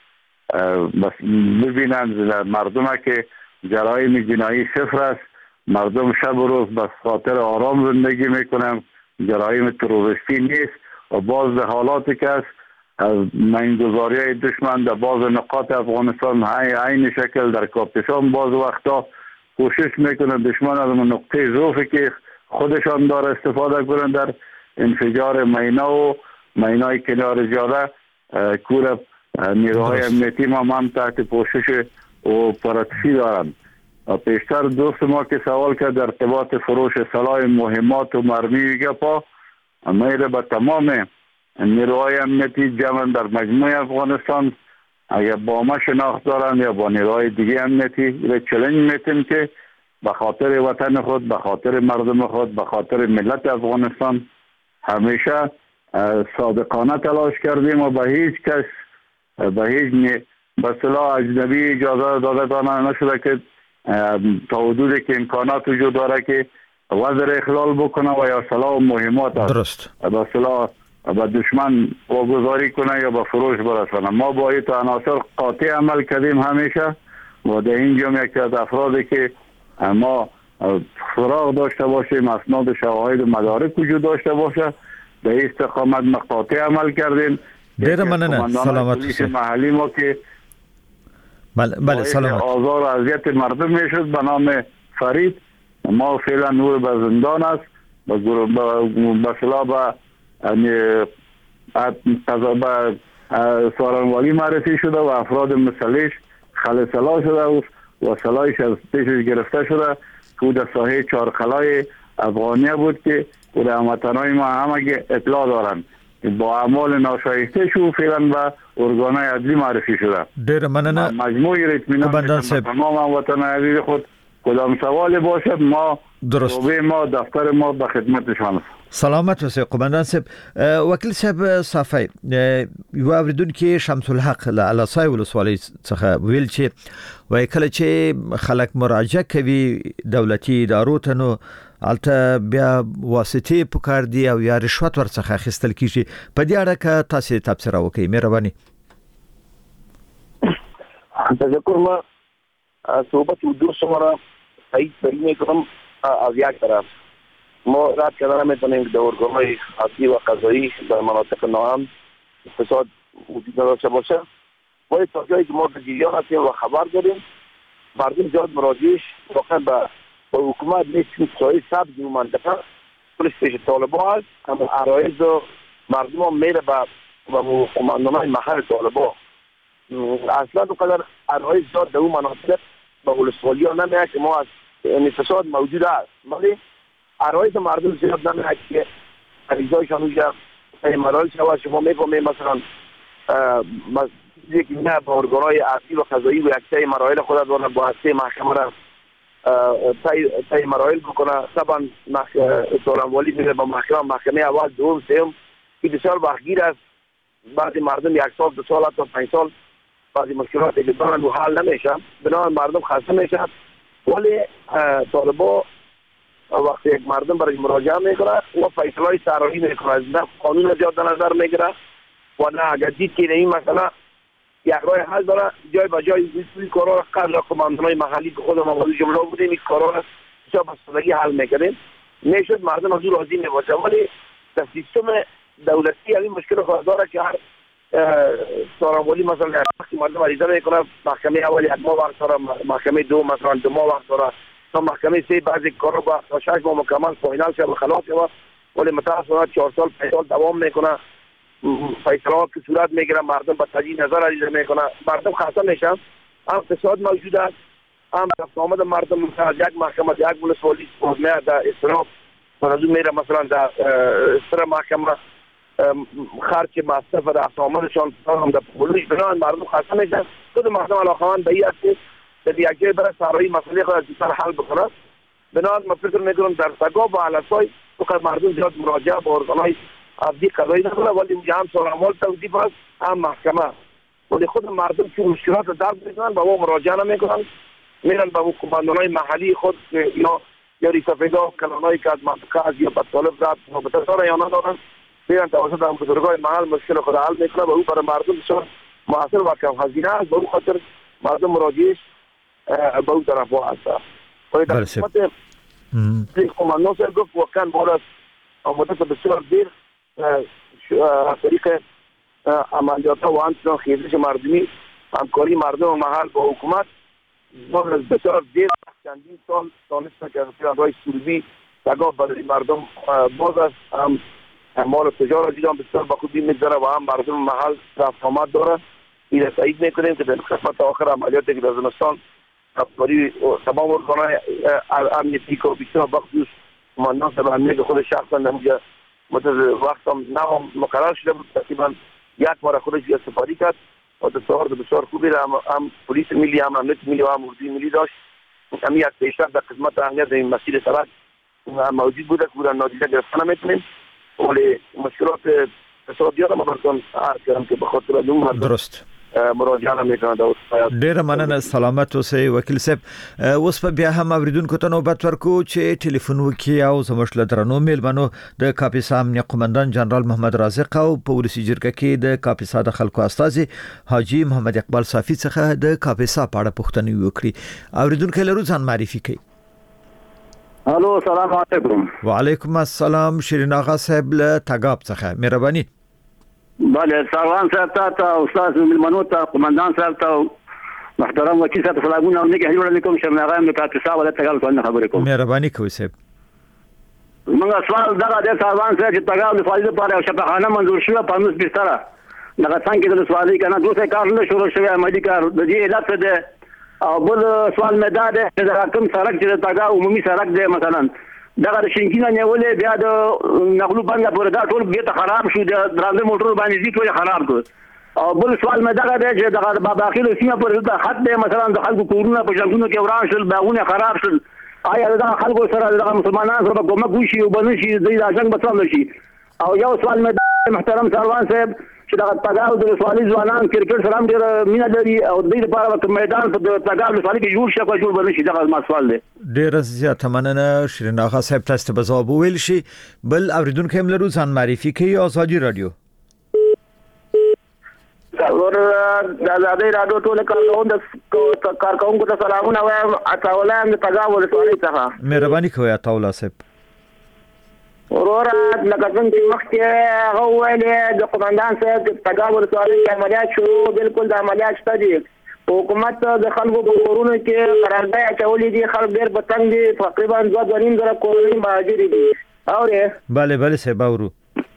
Speaker 5: بس ببینن مردم که جرایم جنایی صفر است مردم شب و روز بس خاطر آرام زندگی میکنن جرایم تروریستی نیست و باز در حالاتی که است از مینگذاری های دشمن در باز نقاط افغانستان عین شکل در کاپیسان باز وقتا کوشش میکنن دشمن از نقطه ضعفی که خودشان داره استفاده کنن در انفجار مینا و مینای کنار جاده کور نیروهای امنیتی ما هم تحت پوشش اپراتیفی دارن پیشتر دوست ما که سوال کرد در ارتباط فروش سلاح مهمات و مرمی گپا میره به تمام نیروهای امنیتی جمع در مجموع افغانستان اگر با ما شناخت دارن یا با نیروهای دیگه امنیتی چلنج میتیم که به خاطر وطن خود به خاطر مردم خود به خاطر ملت افغانستان همیشه صادقانه تلاش کردیم و به هیچ کس به هیچ به سلاح اجنبی اجازه داده نشده که تا حدودی که امکانات وجود داره که وزر اخلال بکنه و یا سلاح و مهمات
Speaker 1: درست
Speaker 5: به سلاح به دشمن واگذاری کنه یا به فروش برسانه ما با این عناصر قاطع عمل کردیم همیشه و در اینجا یکی از افرادی که ما فراغ داشته باشیم اسناد شواهد و مدارک وجود داشته باشه در این استقامت مقاطع عمل کردیم
Speaker 1: ډیره مننه سلامت
Speaker 5: پلیس محلی ما که
Speaker 1: بله سلامت
Speaker 5: آزار و اذیت مردم میشد به نام فرید ما فعلا نور به زندان است به صلاح به سارنوالی معرفی شده و افراد مسلح خلصلا شده و سلاحش از پیشش گرفته شده که در ساحه چارخلای افغانیه بود که و هموطنای ما همه اطلاع دارن با اعمال ناشایسته شو فعلا به ارگانهای عدلی معرفی شده.
Speaker 1: ډیر مننه
Speaker 5: مجموعی اطمینان تمام هموطنان عزیز خود کدام سوال باشد ما
Speaker 1: درست
Speaker 5: ما دفتر ما به خدمتشان.
Speaker 1: سلامت اوسئ قومندان صاحب. وکیل صاحب صافی یو اوریدونکو شمس الحق له علاسای ولسوالۍ څخه ویل چې وای کله چې خلک مراجعه کوي دولتي ادارو ته نو البته بیا واسطه پکار دی او یا رشوت ورڅخه اخیستل کیږي. په دې اړه که تاسو تبصره وکړئ مهرباني.
Speaker 4: تذکر ما صحبت دور شماره صحیح برینه کنم آزیاد کرم ما رد کردن میتونیم در ارگانهای عدلی و قضایی در مناطق ناامن فساد وجود نداشته باشه. باید تا جایی که ما به جریان هستیم و خبر داریم مردم زیاد مراجعش واقعا به حکومت نیست. سایه سبز و منطقه پلیس پیش طالبان هست اما عرایض مردم هم میره به قماندانهای محل طالبان. اصلا اونقدر عرایض زیاد در اون مناطق به ولسوالی ها نمیه که ما از فساد موجود هست ولی عرایض مردم زیاد نمیه که عریضایشان اونجا مراحل شود. شما میفهمید مثلا یکی نه با ارگانهای عدلی و قضایی و یکسای مراحل خود دارن با هسته محکمه را تای مراحل بکنه. طبعا سالموالی میره با محکمه اول دوم سوم که بسیار وقتگیر است. بعضی مردم 1 سال 2 سال تا 5 سال بعضی مشکلات که دارن و حل نمیشن بنابراین مردم خسته میشن. ولی طالبا وقتی یک مردم برای مراجعه میکنه و فیصله سرایی میکنه نه قانون زیاد در نظر میگیره و نه اگر دید که این مثلا یک راه حل داره جای به جای این کارا را قبل قماندانای محلی که خودم موضوع جمله بودیم این کارا را جا بستگی حل میکنیم میشد مردم از راضی میباشه. ولی در سیستم دولتی این مشکل خود داره که هر سارمولی مثلا وقتی مردم عریضه میکنه محکمه اول 1 ماه وقت داره محکمه 2 مثلا 2 ماه وقت داره تا محکمه 3 بعضی کارا با 6 ماه مکمل فاینال شه و خلاص شه ولی متاسفانه 4 سال 5 سال دوام میکنه. فیصلات که صورت میگیره مردم با تجدید نظر عریضه میکنه مردم خسته میشن. هم فساد موجود است هم آمد مردم از یک محکمه یک ولسوالی میاد در اصطلاح از اون میره مثلا در سر محکمه خرج مصرف و اسامدشان هم در پولش بنان مردم خسته میشن. خود مردم علاقمند به این است که در یک جای برای سرایی مسئله خود از دیگر حل بکنه. بنان من فکر میکنم در سگا و علاسای فقط مردم زیاد مراجعه با ارگانهای عدلی قضایی نداره ولی اونجا هم سالموال توضیح هست هم محکمه ولی خود مردم که مشکلات رو درک میکنن با او مراجعه نمیکنن میرن به قماندانهای محلی خود یا ریسافیدا کلانهایی که از منطقه از یا بطالب رد رابطه داره یا ندارن میرن توسط هم بزرگای محل مشکل خود حل میکنه و او برای مردم بسیار مؤثر و کم هزینه است. به او خاطر مردم مراجعش به او طرف هست. ولی در قسمت قماندان صاحب گفت واقعا بعد از مدت بسیار دیر از طریق عملیات و همچنان خیزش مردمی همکاری مردم محل با حکومت بعد از بسیار دیر چندین سال دانستن که از راه سلبی تگاه برای مردم باز است. هم مال تجارت دیدم بسیار با خوبی میگذره و هم مردم محل رفت آمد داره. این را تایید میکنیم که در قسمت آخر عملیاتی که در زمستان همکاری تمام ارگانهای امنیتی که بسیار بخصوص قماندان صاحب امنیت خود شخصا نمیگه مدت وقت هم مقرر شده بود تقریبا 1 بار خودش استفاده کرد و تصور بسیار خوبی هم پلیس ملی هم امنیت ملی و هم اردوی ملی داشت. همین یک پیشرفت در قسمت اهمیت این مسیر سرک موجود بوده که بودن نادیده گرفتن نمیتونیم ولی مشکلات اقتصادی را ما براتون عرض کردم که به خاطر اون
Speaker 1: درست
Speaker 4: مراجعه میکنه.
Speaker 1: ډیره مننه سلامت اوسئ وکیل صاحب. اوس په بیا هم اوریدونکو ته نوبت ورکو چې ټلیفون وکي او زموږ له درنو میلمنو د کاپیسا امنیه قومندان جنرال محمد رازق او په ولسی جرګه کې د کاپیسا د خلکو استازي حاجی محمد اقبال صافی څخه د کاپیسا په اړه پوښتنه وکړي. اوریدونکو لرو ځان معرفي کړئ.
Speaker 5: الو سلام علیکم.
Speaker 1: وعلیکم السلام. شیرین آقا صاحب له تګاب څخه مهرباني.
Speaker 5: بله سروان صاحب ته استاد ملمنو ته قومندان صاحب ته محترم وکیل صاحب سلامونه علیکم علیکم شرم آقا م کاپیسا ولې تګال څنګه خبرې کوم.
Speaker 1: مهرباني کوي صاحب.
Speaker 5: موږ سوال دا د سروان صاحب چې تګال د فایده لپاره شفاخانه منظور شوه په نس بستر نه څنګه د سوالي کنه دوه کار نه شروع شوی عملی کار د دې علت ده او بل سوال مې دا ده چې دا کوم سړک چې تګا عمومي سړک دی مثلا
Speaker 9: دغه شینکینه نیولې بیا د نغلو باندې پورې دا ټول بیا خراب شو د درانده موټر باندې دي ټول خراب کړ او بل سوال مې دغه دی چې دغه بابا خیل سیمه پر د خط دی مثلا د خلکو کورونه په جنگونو کې وران شول باغونه خراب شول آیا د خلکو سره د مسلمانانو سره کومک وشي او بنشي د جنگ بچو نشي او یو سوال مې محترم سروان صاحب چې د تګاو د سوالي ځوانان کرکټ سره ډېر مینه لري او د دې لپاره په میدان په تګاو سوالي کې جوړ شي کو جوړ بنشي دغه ما سوال دی
Speaker 1: ډېر زیات مننه شیرین آغا صاحب تاسو ته جواب ویل شي بل اوریدونکو هم لرو ځان معرفي کوي ازادي رادیو
Speaker 8: ور د آزادۍ رادیو ټول کارکونکو ته سلامونه وایم اتاوله د تګاو سوالي څخه
Speaker 1: مهرباني کوئ اتاوله صاحب
Speaker 8: ورور لکه څنګه چې مخکې هغه ویلې د قومندان صاحب تګاو سوالي عملیات شروع بالکل د عملیات شته دي حکومت د خلکو په کورونو کې قرارداد اچولې دي خلک ډېر په تنګ دي تقریبا 2.5 کورونه مهاجر دي اورې
Speaker 1: بله صاحب اورو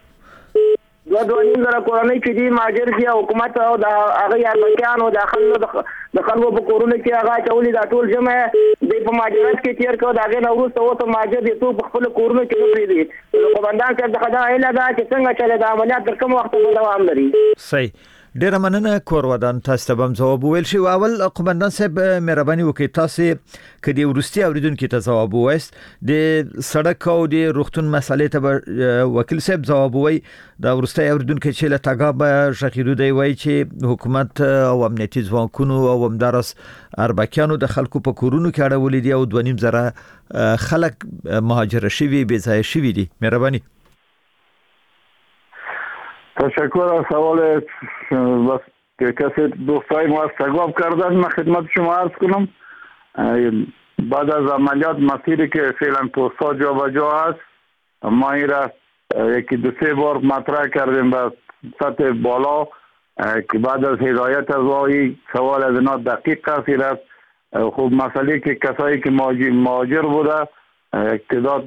Speaker 8: 2.5 کورونه چې دي مهاجر دي حکومت او د هغه یارمکانو د خلکو په کورونو کې هغه اچولې دا ټول جمع د په مهاجرت کې تیر کړو دا غي نو وروسته وته مهاجر دي ټول په خپل کورونو کې وړي دي قومندان صاحب د خدای اله دا چې څنګه چلے د عملیات تر کوم وخت دوام لري
Speaker 1: صحیح ډیر مننه کور ودان تاسو ته هم جواب ویل شي اول قومندان صاحب مهرباني وکړئ تاسو کدی ورستي اوریدونکو ته جواب وایست د سړک او د روغتون مسلې ته وکیل صاحب جواب وای دا ورستي اوریدونکو چې له تګاب شخیرو دی وای چې حکومت او امنیتي ځواکونو او همدارس اربکیانو د خلکو په کورونو کې اړولې دي او 2.5 خلک مهاجر شوي بې ځای شوي دي مهرباني
Speaker 5: تشکر از سوال بس که کسی دوستای ما از تگاب کردن من خدمت شما عرض کنم بعد از عملیات مسیری که فعلا پوستا جا و جا هست ما این را یکی 2-3 بار مطرح کردیم به سطح بالا که بعد از هدایت از آقای سوال از اینا دقیق کسی رفت خب مسئله که کسایی که مهاجر بوده اقتداد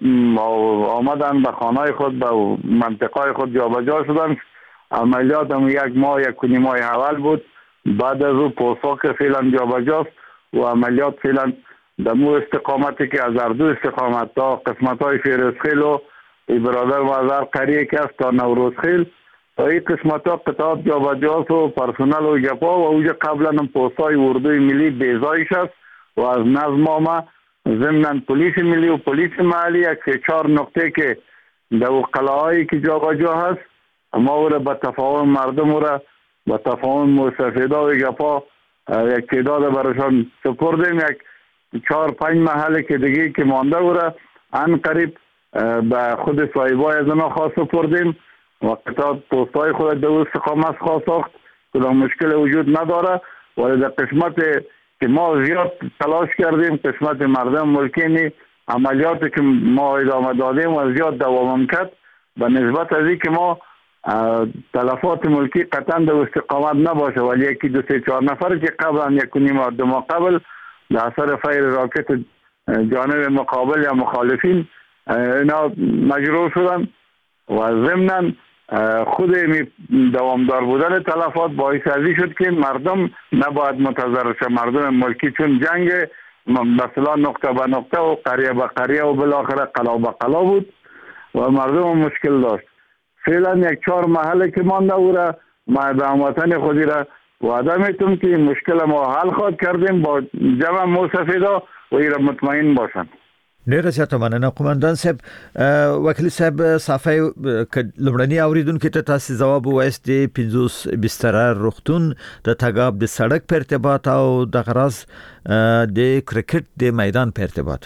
Speaker 5: آمدن به خانه خود به منطقه خود جابجا شدن عملیات هم 1 ماه 1.5 ماه اول بود بعد از او پوستا که فعلا جابجاست و عملیات فعلا در مو استقامتی که از اردو استقامت تا قسمت های فیروزخیل و برادر مازر قریه که است تا نوروزخیل تا این قسمت ها قطعات جابجاست و پرسنل و جپا و اوجه قبلا هم پوستای اردوی ملی بیزایش است و از نظم آمه ضمن پلیس ملی و پلیس محلی یک 3-4 نقطه که در قلعه‌ای که جابجا هست ما او را به تفاهم مردم را به تفاهم مستفیدا و گپا یک تعداد برایشان سپردیم یک 4-5 محله که دیگه که مانده او را ان قریب به خود صاحبای از اونا خواست سپردیم و قطعات پوستای خود در استقامت خواست ساخت کدام مشکل وجود نداره ولی در قسمت که ما زیاد تلاش کردیم قسمت مردم ملکینی عملیاتی که ما ادامه دادیم و زیاد دوام کرد به نسبت از این که ما تلفات ملکی قطعا در استقامت نباشه ولی 1-2-3-4 نفر که قبلا 1.5 ماه 2 ماه قبل در اثر فیر راکت جانب مقابل یا مخالفین اینا مجروح شدن و ضمناً خود دوامدار بودن تلفات باعث ازی شد که مردم نباید منتظر شه مردم ملکی چون جنگ مثلا نقطه به نقطه و قریه به قریه و بالاخره قلا به قلا بود و مردم مشکل داشت فعلا 1-4 محله که مانده او را ما به هموطن خودی را وعده میتونم که مشکل ما حل خواهد کردیم با جمع مستفیدا و این را مطمئن باشند
Speaker 1: ډیر زیاته مننه قومندان صاحب وکیل صاحب صافي لمړنی اوریدونکو ته تاسو جواب وایست د 50 بستر روغتون د تګاب د سړک په ارتباط او د غراس د کرکټ د میدان په ارتباط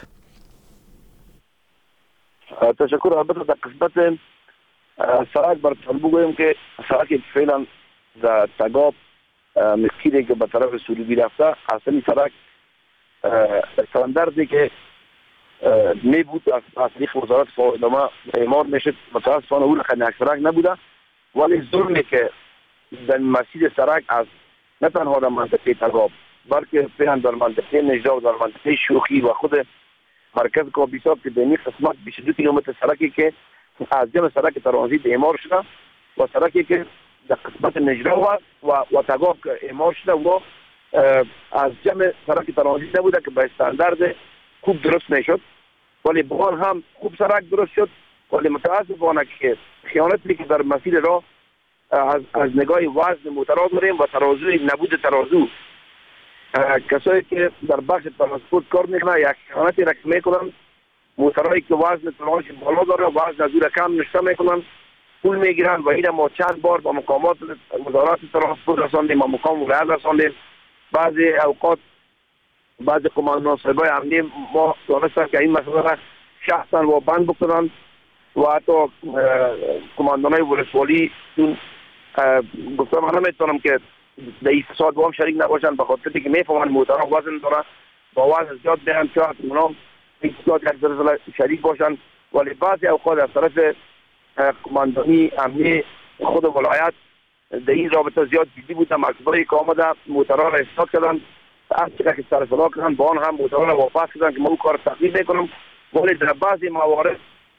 Speaker 4: تشکر البته د قسمت سړک بر طلبوم که سړک فعلا د تګاب مسکیده که به طرف سروبی رفته اصلی سړک استانداردی که نبود از طریق وزارت فاعلما اعمار میشد متاسفانه اون خنک سرک نبوده ولی ظلمی که در مسیر سرک از نه تنها در منطقه تگاب بلکه فعلا در منطقه نجرا و در منطقه شوخی و خود مرکز کابیساب که بینی قسمت 22 کیلومتر سرکی که از جمع سرک ترانزیت اعمار شده و سرکی که در قسمت نجرا و تگاب اعمار شده و از جمع سرک ترانزیت نبوده که به استاندارد خوب درست نشد ولی بان هم خوب سرک درست شد. ولی متاسفانه که خیانتی که در مسیر راه از نگاه وزن موترها داریم و ترازوی نبود ترازو، کسایی که در بخش ترانسپورت کار میکنن یک خیانتی رکم میکنن. موترهایی که وزن تنهاش بالا داره وزن از او کم نشته میکنن، پول میگیرن و این ما چند بار با مقامات وزارت ترانسپورت رساندیم و مقام ولایت رساندیم. بعضی اوقات بعضی قماندان صاحبای امنی ما دانستن که این مسئله را شخصا و بند بکنن و حتی قماندانای ولسوالی گفتم من نمیتونم که در این فساد با هم شریک نباشن، به خاطر که میفهمن موترها وزن داره با وزن زیاد بیان شاید اونا فساد یک درصد شریک باشن. ولی بعضی اوقات از طرف قماندانی امنی خود ولایت در این رابطه زیاد جدی بودن. مکتوبایی که آمده موترها را اصلاح کردن، هر چقدر که سرفلا کردن با آن هم موترها را واپس کردن که ما اون کار تقدیم میکنم. ولی در بعضی موارد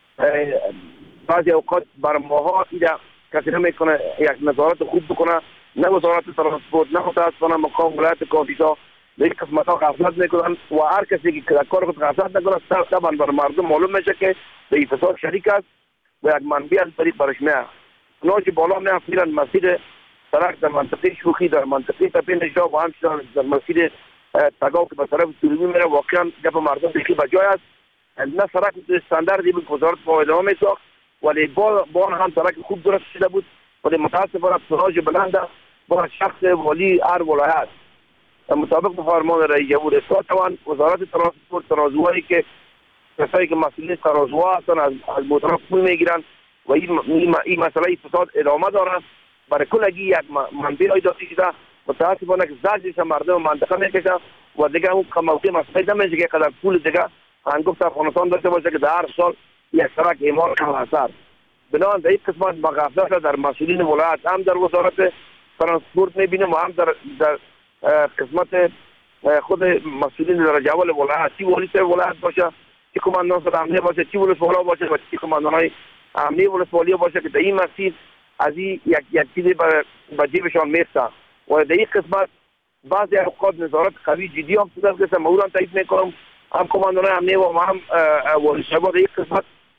Speaker 4: بعضی اوقات بر ماها ایده کسی نمیکنه یک نظارت خوب بکنه، نه وزارت ترانسپورت نه متاسفانه مقام ولایت کاپیتا در این قسمت ها غفلت میکنن و هر کسی که کار خود غفلت نکنه طبعا بر مردم معلوم میشه که در این فساد شریک است و یک منبع از طریق برش میاد. اونا که بالا میان میرن مسیر سرک در منطقه شوخی، در منطقه تپه نژاد و همچنان در مسیر تگاو که به طرف سرومی میره، واقعا گپ مردم بخی بجای است. نه سرک استانداردی بود وزارت فایده میساخت ولی با هم سرک خوب درست شده بود. ولی متاسفانه تراژ بلنده با شخص ولی هر ولایت مطابق فرمان رئیس جمهور توان وزارت ترانسپورت ترازوهایی که کسایی که مسئول ترازوها هستن از موترها پول میگیرن و این مسئله فساد ادامه داره. برای کلگی یک منبع ایجاد شده. متاسفانه که زجرش مردم منطقه میکشه و دیگه اون موقع مسئله نمیشه که قدر پول دیگه انگفت افغانستان داشته باشه که در هر سال یک سرک اعمال کم اثر. بنابراین در این قسمت مغفلت در مسئولین ولایت هم در وزارت ترانسپورت میبینیم و هم در قسمت خود مسئولین درجه اول ولایت، چی والی صاحب ولایت باشه، چی کماندان صاحب امنیه باشه، چی ولسوالا باشه و چی کماندانای امنیه ولسوالی باشه که در این مسیر از این یک چیزی به جیبشان میفته. و در این قسمت بعضی اوقات نظارت قوی جدی هم صورت گرفته. من اون تایید میکنم هم کماندانای امنیه و هم والی صاحب در این قسمت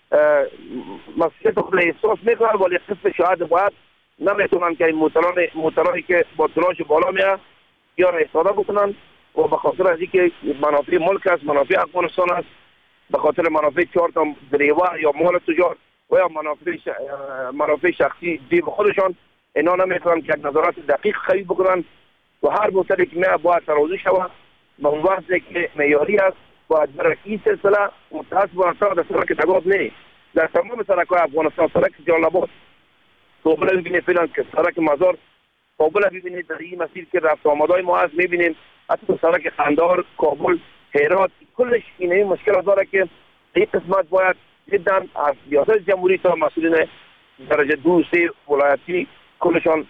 Speaker 4: مسئولیت خود احساس میکنن ولی قسم شاید باید نمیتونن که این موترهایی که با تراژ بالا میاد یا را استفاده بکنن و به خاطر از اینکه منافع ملک است، منافع افغانستان است، به خاطر منافع 4 تا دریور یا مال تجار و یا منافع شخصی جیب خودشان اینا نمیتونن که یک نظارت دقیق قوی بکنن و هر موتری که میاد باید ترازو شود به اون وزنی که معیاری است. باید برای این سلسله متاسفانه در سرک تگاب نیست. در تمام سرک‌های افغانستان، سرک جلال‌آباد قابل ببینید فعلا که سرک مزار قابل ببینید در این مسیر که رفت آمدهای ما هست میبینیم، حتی سرک قندهار، کابل، هرات کلش این مشکل داره که این قسمت باید جدا از ریاست جمهوری تا مسئولین درجه 2 3 ولایتی کلشان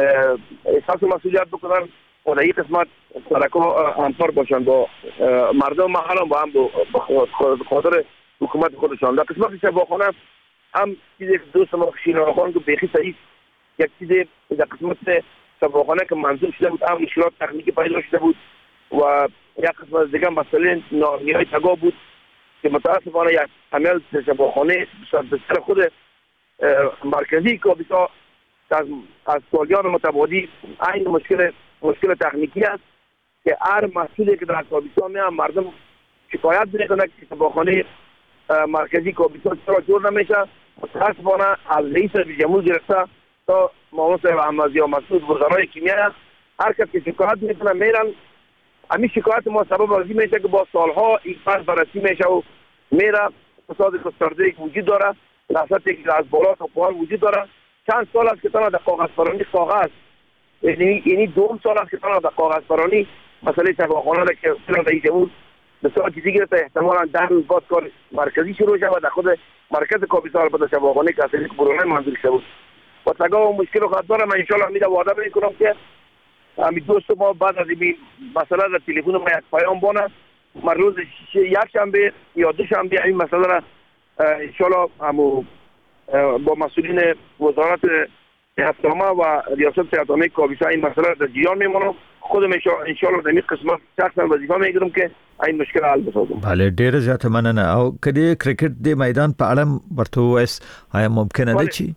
Speaker 4: احساس مسئولیت بکنن و در این قسمت سرک‌ها همکار باشن با مردم محل و هم به خاطر حکومت خودشان. در قسمت شباخانه هم چیزی که دوست ما شیناخان که بخی صحیح یک چیزی در قسمت شباخانه که منظور شده بود هم مشکلات تکنیکی پیدا شده بود و یک قسمت دیگه مسئله ناهیای تگاه بود که متاسفانه یک عمل شباخانه بسر خود مرکزی کابیتا از سالیان متبادی این مشکل تکنیکی است که هر مسئولی که در کابیتا میان مردم شکایت میکنه که شباخانه مرکزی کابیتا چرا جور نمیشه. متاسفانه از رئیس جمهور گرفته تا مولانا صاحب احمدی یا مسعود وزرای کیمیا هر کس که شکایت میکنه میرن. همین شکایت ما سبب از این میشه که با سالها این فرض بررسی میشه و میره فساد گسترده که وجود داره، نسبتی که از بالا تا پایین وجود داره. چند سال است که تنها در کاغذ پرانی کاغذ یعنی 2 سال است که تنها در کاغذ پرانی مسئله شفاخانه که فعلا رئیس جمهور بسیار جدی گرفته. احتمالاً 10 روز بعد کار مرکزی شروع شود در خود مرکز کابیتا البته شفاخانه که اصلی برونه منظور شده بود و تگاه و مشکل خود داره. من انشاءالله امید وعده میکنم که همین دوست ما بعد از این مسئله در تلفن ما یک پیام بانه من روز یک شنبه یا 2 شنبه این مسئله را انشاءالله همو با مسئولین وزارت صحت عامه و ریاست صحت عامه کابیتا این مسئله در جریان میمونم. خودم ان شاء الله در این قسمت شخصا وظیفه میگیرم که این مشکل حل بسازم.
Speaker 1: بله ډیر زیاته مننه. او کدی کرکټ د میدان په اړه ورته وایس آیا ممکنه ده چې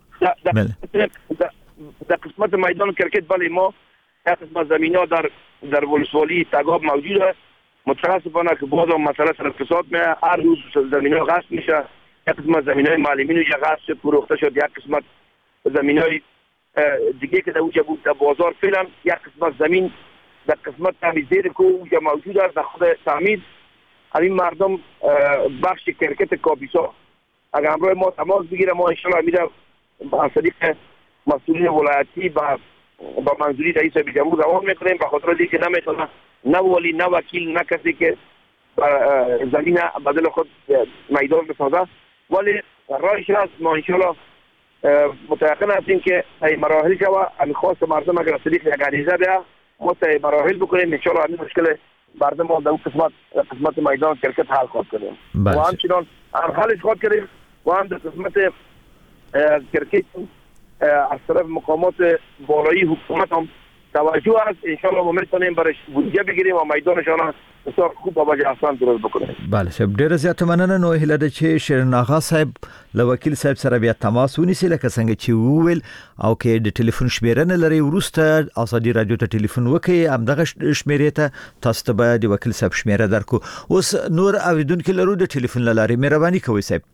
Speaker 4: در قسمت میدان کرکٹ بله ما یک قسمت زمین‌ها در ولسوالی تگاب موجود است. متاسفانه که بعض مسئله سر اقتصاد می هر روز زمین‌ها غصب میشه. یک قسمت زمین‌های معلمین رو غصب شد، فروخته شد. یک قسمت زمین‌های دیگه که در اونجا بود در بازار فعلا یک قسمت زمین در قسمت تمیزیر که اونجا موجود است در خود تمیز. همین مردم بخش کرکت کاپیسا اگر همراه ما تماس بگیره ما انشالله میره از طریق مسئولین ولایتی با منظوری رئیس جمهور روان میکنیم. به خاطر اینکه نمیتونه نه ولی نه وکیل نه کسی که زمین بدل خود میدان بسازه، ولی راهش هست. ما انشالله متيقن هستیم که این مراحل شوه. همین خواست مردم اگر از طریق یک عریضه بیا ما مراحل بکنیم انشالله همین مشکل مردم ما در اون قسمت میدان کرکت حل خواهد کنیم و همچنان حلش خواهد کنیم و هم در قسمت کرکت از طرف مقامات بالایی حکومت هم توجه است. انشالله ما میتونیم برش بودجه بگیریم و میدانشان بسیار خوب و بجا احسان درست بکنیم.
Speaker 1: بله صاحب ډیره زیاته مننه. نو هیله ده چې شیرین آغا صاحب له وکیل صاحب سره بیا تماس ونیسي لکه څنګه چې وویل او کې د ټلیفون شمیره نه لري وروسته ازادي رادیو ته ټلیفون وکړي همدغه شمیره ته تاسو ته به د وکیل صاحب شمیره درکو. اوس نور اوریدونکو لرو د ټلیفون لاري مهرباني کوئ صاحب.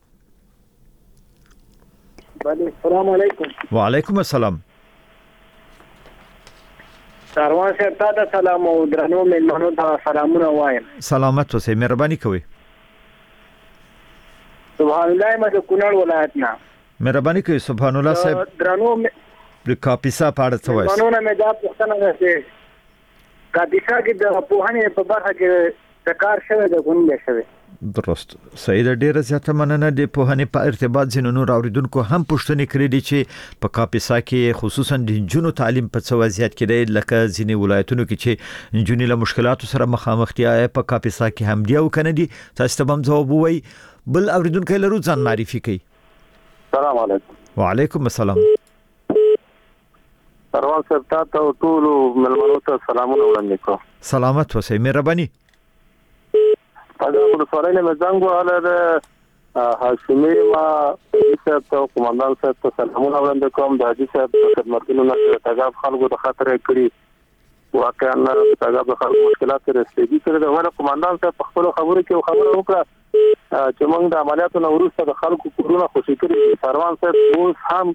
Speaker 8: بله السلام علیکم.
Speaker 1: وعلیکم السلام.
Speaker 8: سروان صاحب ته سلام او درنو مېلمنو ته سلامونه وایم.
Speaker 1: سلامت اوسئ مهرباني کوئ.
Speaker 8: سبحان الله مده کونړ ولایت نه.
Speaker 1: مهرباني کوئ سبحان الله صاحب.
Speaker 8: درنو
Speaker 1: د کاپیسا په اړه څه وایي؟
Speaker 8: مېلمنو مې دا پوښتنه ده چې کاپیسا کې د پوهنې په برخه کې کار شوی د غونډه شوی.
Speaker 1: درست صحیح ده. ډیره زیاته مننه. د پوهنې په ارتباط ځینو نور اوریدونکو هم پوښتنې کړې دي چې په کاپیسا کې خصوصا د جنونو تعلیم په څه وضعیت کې دی لکه ځینې ولایتونو کې چې جنونی له مشکلاتو سره مخامخ دي په کاپیسا کې هم دی او کنه دي. تاسو ته هم ځواب وایي. بل اوریدونکو لرو ځان معرفي کړئ.
Speaker 5: السلام علیکم.
Speaker 1: وعلیکم السلام.
Speaker 5: سروان صاحب ته ټول ملمنو ته سلامونه وړاندې کوم.
Speaker 1: سلامت اوسئ مهرباني.
Speaker 5: دا ولسوالۍ نه زنګ وهله هاشمي ما صاحب ته قومندان صاحب ته سلامونه وړاندې کوم. د حاجي صاحب خدمتونو نه تګاب خلکو د خطر کړی واقعا تګاب خلکو مشکلات رسېږي کړي. دا ول قومندان صاحب په خپل خبرو کې خبره وکړه چې موږ د عملیاتو نه وروسته د خلکو کورونه خوشي کړي. سروان صاحب اوس هم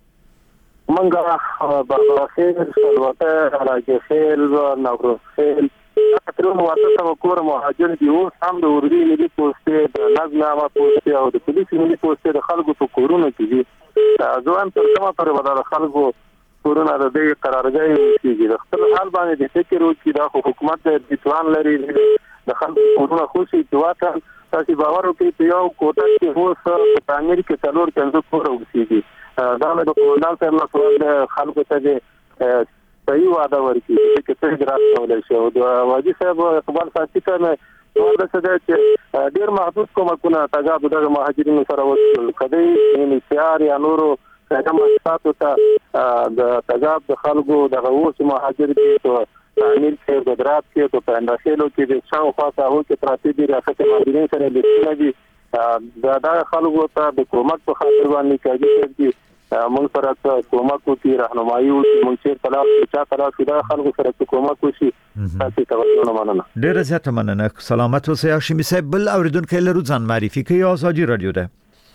Speaker 5: موږ بغاخیل سلوته راجخیل و نوروخیل ترون واته کور مهاجر دی اوس هم د اردو ملي پوسټ د نظم عامه پوسټ او د پولیس ملي پوسټ د خلکو په کورونو کې دي. ځوان تر کومه پر بدل خلکو کورونه د دې قرارګاه کیږي. د خپل حال باندې د فکر وکړي د حکومت د ځوان لري د خلکو کورونه خوشي جواته تاسو باور وکړئ چې یو کوټه کې اوس په تعمیر کې څلور څنګه کور وسیږي. دا له قومندان صاحب نه سوال خلکو ته صحیح وعده ورکړي چې څه اجرات کولای شي. او د واجی صاحب اقبال ساتي کنه دا څه ده چې ډیر محدود کومکونه تګاب د مهاجرینو سره وکړل کدی ان سیار یا نورو څنګه مستاتو ته د تګاب د خلکو د اوس مهاجر دي ته تعمیر کې د درات کې ته پانداشلو کې د شاو خاصه هو کې پراتی دي ریاست مهاجرین سره لیکل دي. دا خلکو ته د کومک په خاطر باندې کوي چې موږ سره کومک وکړي راهنمایي وکړي موږ چې طلاق چا طلاق دا خلکو سره کومک وشي. تاسو ته ورته مننه.
Speaker 1: ډیره زیاته مننه. سلامت اوسئ. هاشمي صاحب بل اوریدونکو لرو ځان معرفي کوي ازادي رادیو ده.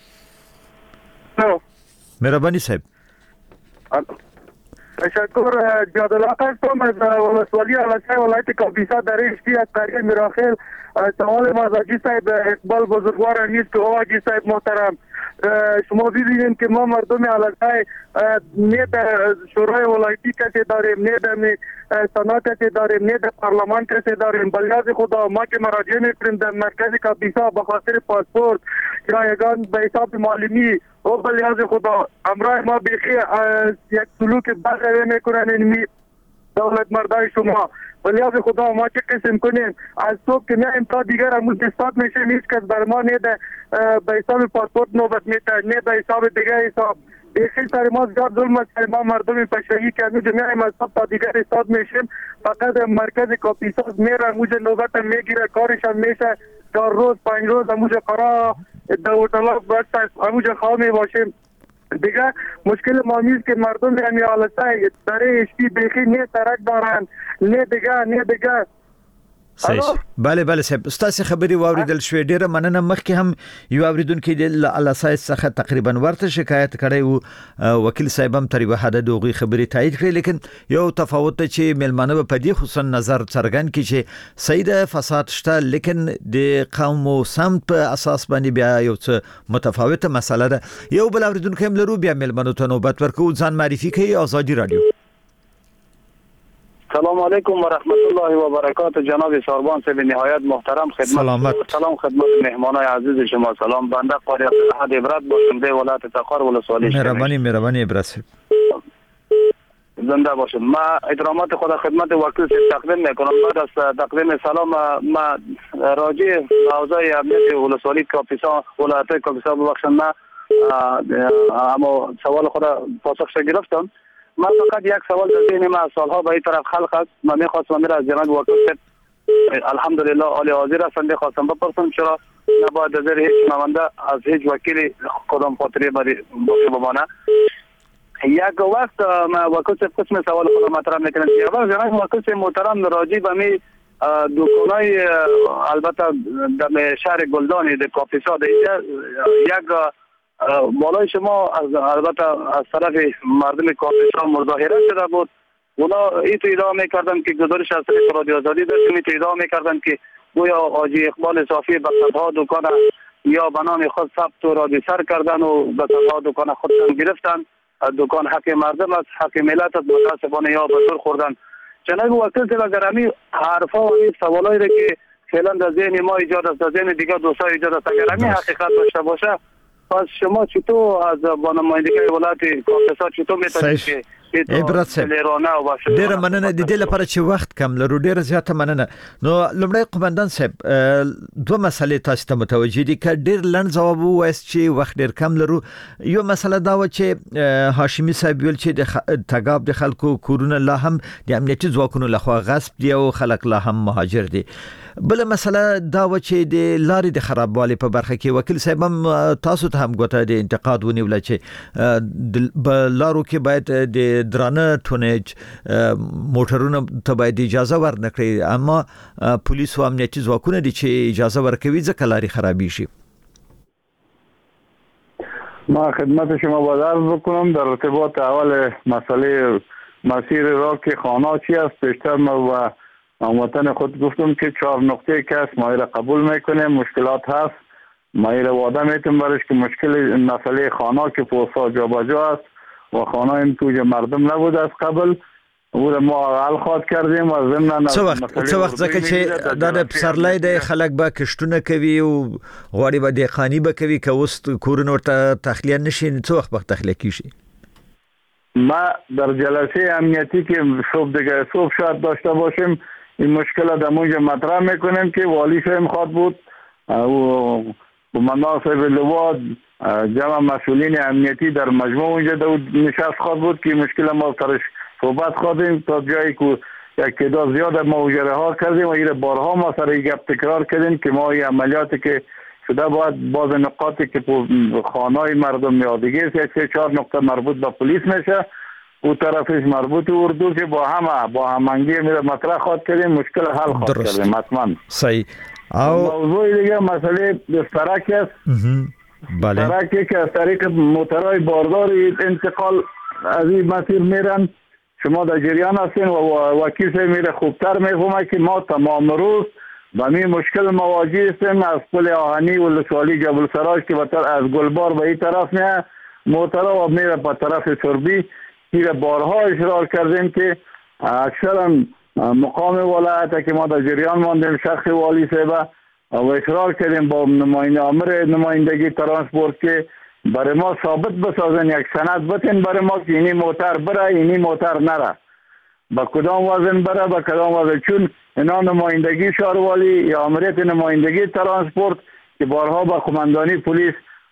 Speaker 1: مهرباني صاحب.
Speaker 7: تشکر جواد الله خان از ولسوالی علاشای ولایت کاپیسا در اشتی از قریه میراخیل سوال مازاجی صاحب اقبال بزرگوار نیست که آجی صاحب محترم شما ببینیم که ما مردم علاشای نه در شورای ولایتی کسی داریم نه در سنا کسی داریم نه در پارلمان کسی داریم. بلیاز خدا ما که مراجعه میکنیم در مرکز کاپیسا به خاطر پاسپورت یا یگان به حساب معلمی او بلیاز خدا امرای ما بیخی یک سلوک بغیر میکنن اینمی دولت مردای شما. بلیاز خدا ما چه قسم کنیم از صبح که میایم تا دیگر ملتستات میشیم هیچ کس بر ما نه به حساب پاسپورت نوبت میتر نه به حساب دیگر حساب بیخی سر ما زیاد ظلم است. ما مردم پشهی که هنوز میایم از تا دیگر استاد میشیم، فقط مرکز کاپیساز میره موجه نوبت میگیره، کارش هم میشه 4 روز 5 روز موجه قرار دوتلاق بست موجه خواه میباشیم. دیگه مشکل ما نیست که مردم همی حالسته سره اشتی بیخی نه سرک دارن نه دیگه
Speaker 1: صحیح. بله صاحب، ستاسو خبري واوریدل شوې. ډیره مننه. مخکې هم یو اوریدونکو د الاساس څخه تقریبا ورته شکایت کړی وو، وکیل صاحب هم تر یو حد دوغي خبري تایید کړې، لیکن یو تفاوت چې ملمنه په دې خصوصا نظر څرګند کړي چې سیده فساد شته، لیکن د قوم او سمت په اساس باندې بیا یو څه متفاوته مسله ده. یو بل اوریدونکو هم لرو، بیا ملمنه ته نوبت ورکو. ځان معرفي کوي. آزادی رادیو.
Speaker 5: سلام علیکم و رحمت الله و برکاته. جناب ساربان صاحب نهایت محترم، سلام خدمت مهمانای عزیز شما. سلام، بنده قاری عبدالحد عبرت باشنده ولایت تخار ولسوالی.
Speaker 1: مهربانی عبرت.
Speaker 5: زنده باشید. ما احترامات خود خدمت وکیل تقدیم میکنم. بعد از تقدیم سلام ما راجع موضوع امنیت ولسوالی کاپیسا ولایت کاپیسا ببخشید، اما سوال خود پاسخ گرفتم. من فقط یک سوال در ذهن ما سالها به این طرف خلق است. من می‌خواستم از جناب وکیل الحمدلله عالی حاضر هستند، خواستم بپرسم چرا نباید از هیچ نماینده از هیچ وکیل کدام خاطری باقی بمانه. یک وقت ما وکیل قسم سوال خود مطرح میکنم. یک وقت جناب وکیل محترم راجع به می دکانای البته در شهر گلدانی در کاپیسا یک بالای شما البته از طرف مردم کاپیسا مظاهره شده بود. اونا این تو ادعا میکردن که گزارش از طریق رادیو آزادی داشتیم، تو ادعا میکردن که گویا حاجی اقبال صافی به صدها دکان یا به نام خود ثبت و رادیسر کردن و به صدها دکان خودشان گرفتن. دکان حق مردم است، حق ملت است، متاسفانه یا به زور خوردن. جناب وکیل صاحب اگر همین حرفا و این سوالایی را که فعلا در ذهن ما ایجاد است، در ذهن دیگر دوستان ایجاد است، اگر همین حقیقت داشته باشه، پس شما چطور از با نمایندگی ولایت کاپیسا چطور میتونید که
Speaker 1: عبرت صاحب ډیره مننه. د دې لپاره چې وخت کم لرو، ډیره زیاته مننه. نو لمړی قومندان صاحب دوه مسلې تاسو ته متوجه دي که ډیر لنډ جواب وایست چې وخت ډیر کم لرو. یو مسله دا و چې هاشمی صاحب ویل چې د تګاب د خلکو کورونه لا هم د امنیتي ځواکونو لخوا غصب دي او خلک لا هم مهاجر دي. بل مسله دا و چې د لارې د خرابوالي په برخه کې وکیل صاحب هم تاسو ته هم ګوته د انتقاد ونیول چې د لارو کې باید د درانه ټونج موټرونه ته باید اجازه ورنکړي، اما پولیس او امنیتي ځواکونه دي چې اجازه ورکوي ځکه لارې خرابې شي.
Speaker 5: ما خدمت شما باید عرض بکنم در ارتباط اول مسئله مسیر راک خانه چی است. بیشتر ما و هموطن خود گفتم که 4 نقطه که است ما را قبول میکنیم، مشکلات هست ما را وعده میتونم برش که مشکل مسئله خانه که پوستا جا بجا است و خانه این توی مردم نبود از قبل، او را ما حل خواد کردیم و ضمن
Speaker 1: څه وخت ځکه چې د پسرلی د خلک به کشتونه کوي او غواړي به دهقاني به کوي که اوس کورونه ورته تخلیه نشي، څه وخت به تخلیه کیږي؟
Speaker 5: ما در جلسه امنیتی که صبح شاید داشته باشیم این مشکل در اونجا مطرح میکنیم که والی صاحب خواد بود و قماندان صاحب لواء جمع مسئولین امنیتی در مجموع اونجا نشست خواد بود که مشکل ما ترش صحبت خوادیم تا جایی که یک تعداد زیاد مواجهه ها کردیم و این بارها ما سر این گپ تکرار کردیم که ما این عملیاتی که شده باید باز نقاطی که خانه مردم یا دیگه 3-4 نقطه مربوط به پلیس میشه او طرفش مربوط اردو که با همانگی میره مطرح خواد کردیم، مشکل حل خواد کردیم حتما.
Speaker 1: صحیح.
Speaker 5: موضوع دیگه مسئله سرک است.
Speaker 1: بله.
Speaker 5: سرکی که از طریق موترهای باردار انتقال از این مسیر میرن، شما در جریان هستین و وکیل صاحب میره خوبتر میفهمه که ما تمام روز با این مشکل مواجه هستیم. از پل آهنی ولسوالی جبل سراج که از گلبار به این طرف میه موترها و میره به طرف سربی، این بارها اشرار کردیم که اکثرا مقام ولایت که ما در جریان ماندیم شخص والی صاحب و اشرار کردیم با نمایندگی ترانسپورت که برای ما ثابت بسازن، یک سند بتین برای ما که اینی موتر بره اینی موتر نره، با کدام وزن بره با کدام وزن، چون اینا نمایندگی شهروالی یا امریت نمایندگی ترانسپورت که بارها با قماندانی پلیس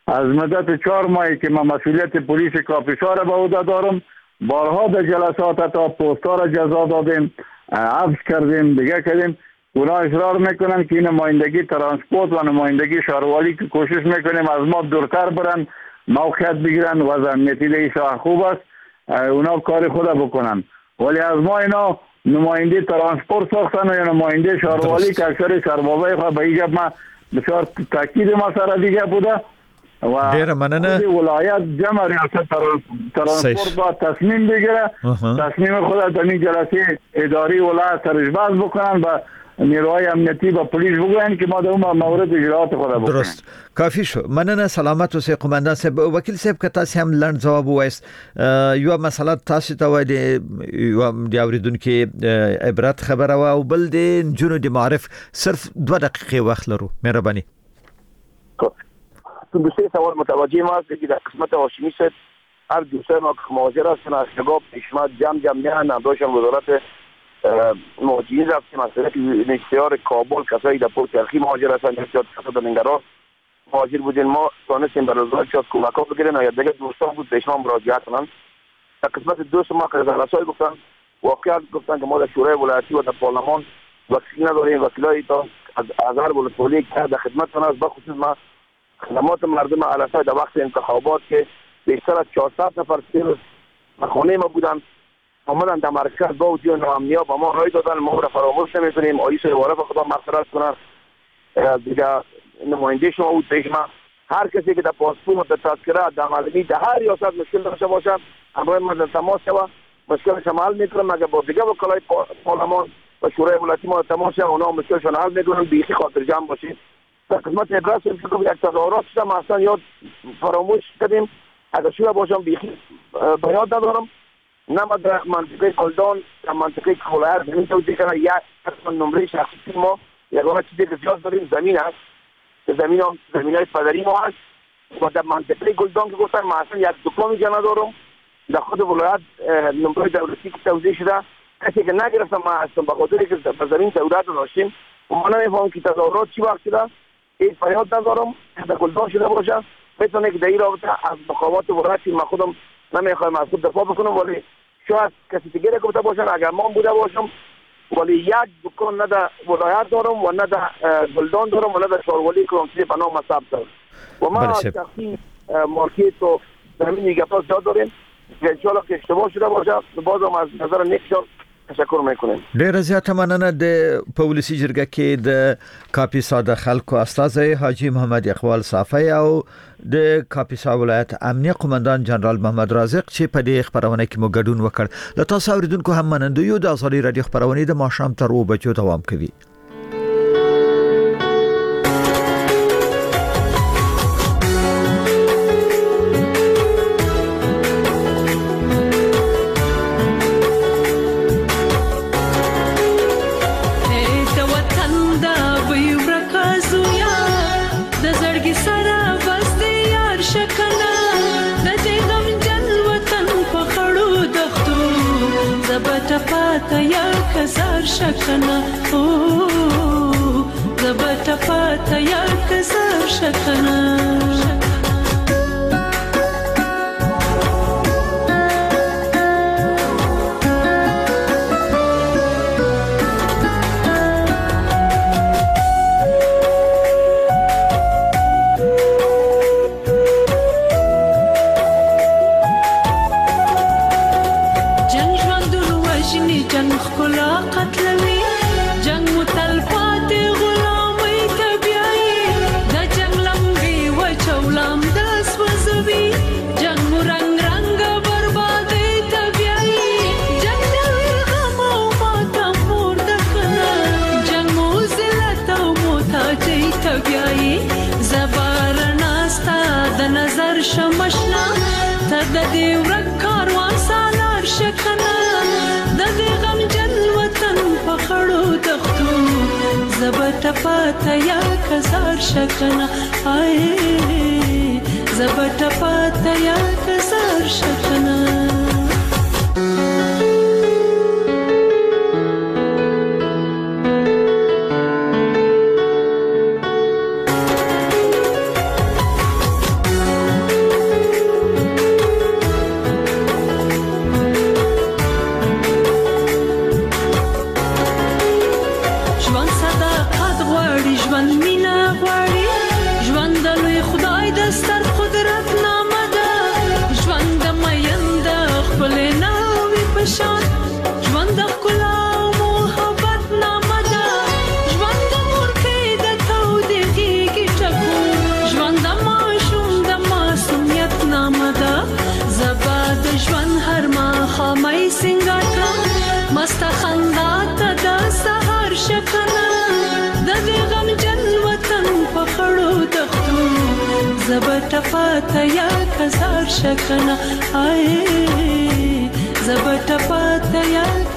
Speaker 5: از مدت 4 ماهی که من مسئولیت پلیس کاپیسا را به عهده دارم، بارها در جلسات تا پست‌ها را جزا دادیم، حبس کردیم، دیگه کردیم. اونا اصرار میکنن که این نمایندگی ترانسپورت و نمایندگی شهروالی که کوشش میکنیم از ما دورتر برن، موقعیت بگیرن و از امنیتی لیسا خوب است، اونا کار خود بکنن. ولی از ما اینا نماینده ترانسپورت ساختن و یا نماینده شهروالی که اکثر سربازای خود به اینجا ما بسیار تاکید ما سره دیگه بوده و
Speaker 1: ډیره مننه.
Speaker 5: ولایت جمع ریاست ترانسپورت با تصمیم بگیره، تصمیم خود در این جلسه اداری ولایت ترجمه بکنن و نیروهای امنیتی و پلیس بگوین که ما در اون مورد اجرات خود بکنیم.
Speaker 1: درست، کافی شو. مننه. سلامت اوسئ قومندان صاحب. وکیل صاحب که تاسو هم لنډ ځواب وایست، یو مسله تاسو ته وای دی یو د اوریدونکو عبرت خبره او بل د جنو د معرف صرف 2 دقیقې وخت لرو. مهرباني.
Speaker 4: تو دوسری سوال متوجه ما است که در قسمت هاشمی است هر دوسری ما که مهاجر هستن از نگاه پیشمت جمع میان نداشتن وزارت مهاجرین رفتیم از طریق نشتیار کابل کسایی در پورت تلخی مهاجر هستن، نشتیار کسا در ننگرهار مهاجر بودین، ما تانستیم برای وزارت شاد کمک ها بگیرن یا دیگه دوستان بود پیش ما مراجعه کنن. در قسمت دوست ما که رسای گفتن واقعا گفتن که ما در شورای ولایتی و در پارلمان وکیل نداریم، وکیلای تا از هر ولایت که در خدمتتون است. بخصوص ما خدمات مردم علفه در وقت انتخابات که بیشتر از 400 نفر سیر خانه ما بودن آمدن در مرکز با وجود ناامنیا با ما رای دادن، ما را فراموش نمی‌کنیم. آیس وارف خدا مغفرت کنه دیگه نماینده شما بود پیش ما. هر کسی که در پاسپورت در تذکره در معلمی در هر ریاست مشکل داشته باشه همراه ما در تماس شوه، مشکلش حل میکنم. مگه با دیگه وکلای پارلمان و شورای ولایتی ما تماس شوه اونا مشکلشون حل میکنن. بیخی خاطر جمع باشید. در قسمت ابراز که یک تظاهرات شدم اصلا یاد فراموش کردیم، اگر شوه باشم بیخی به یاد ندارم. نه در منطقه کلدان در منطقه کولهر زمین توضیح کنه یک نمره شخصی ما یگانه چیزی که زیاد داریم زمین هست که زمین های پدری ما هست و در منطقه گلدان که گفتن ما اصلا یک دکان جا ندارم. در خود ولایت نمره دولتی که توضیح شده کسی که نگرفتم ما هستم به خاطری که در زمین دولت داشتیم و ما نمیفهم که تظاهرات چی وقت شده. این فریاد ندارم در گلدان شده باشه بتونه که در این رابطه از مقامات ولایتی ما خودم نمیخوایم از خود دفاع بکنم، ولی شاید کسی دیگه گفته باشن اگر من بوده باشم، ولی یک دکان نه در ولایت دارم و نه در گلدان دارم و نه در شهروالی کرانسی به نام ثبت دارم و ما شخصی مارکت و زمین گپاس زیاد داریم که انشاءالله که اشتباه شده باشه بازم از نظر نیکشان تشکر میکنم.
Speaker 1: ډیره زیاته مننه. د پولیسي جرګه کې د کاپیسا د خلکو استازي حاجی محمد اقبال صافی او د کاپیسا ولایت امنیه قومندان جنرال محمد رازق چې په دې خبرونه کې مو ګډون وکړ. له تاسو اوریدونکو هم مننه یو د ازادي رادیو خبرونه د ماښام تر 2 بجو دوام کوي.
Speaker 10: شکنا او زبط پاتا یا کسر شکنا شمشنا تد دې ورک کاروان سالار شکنا د دې غم جن وطن په خړو دښتو زبټ پاته یا کزار شکنا آی زبټ پاته یا کزار شکنا زبټ پاتیا کزار شکنه آی زبټ پاتیا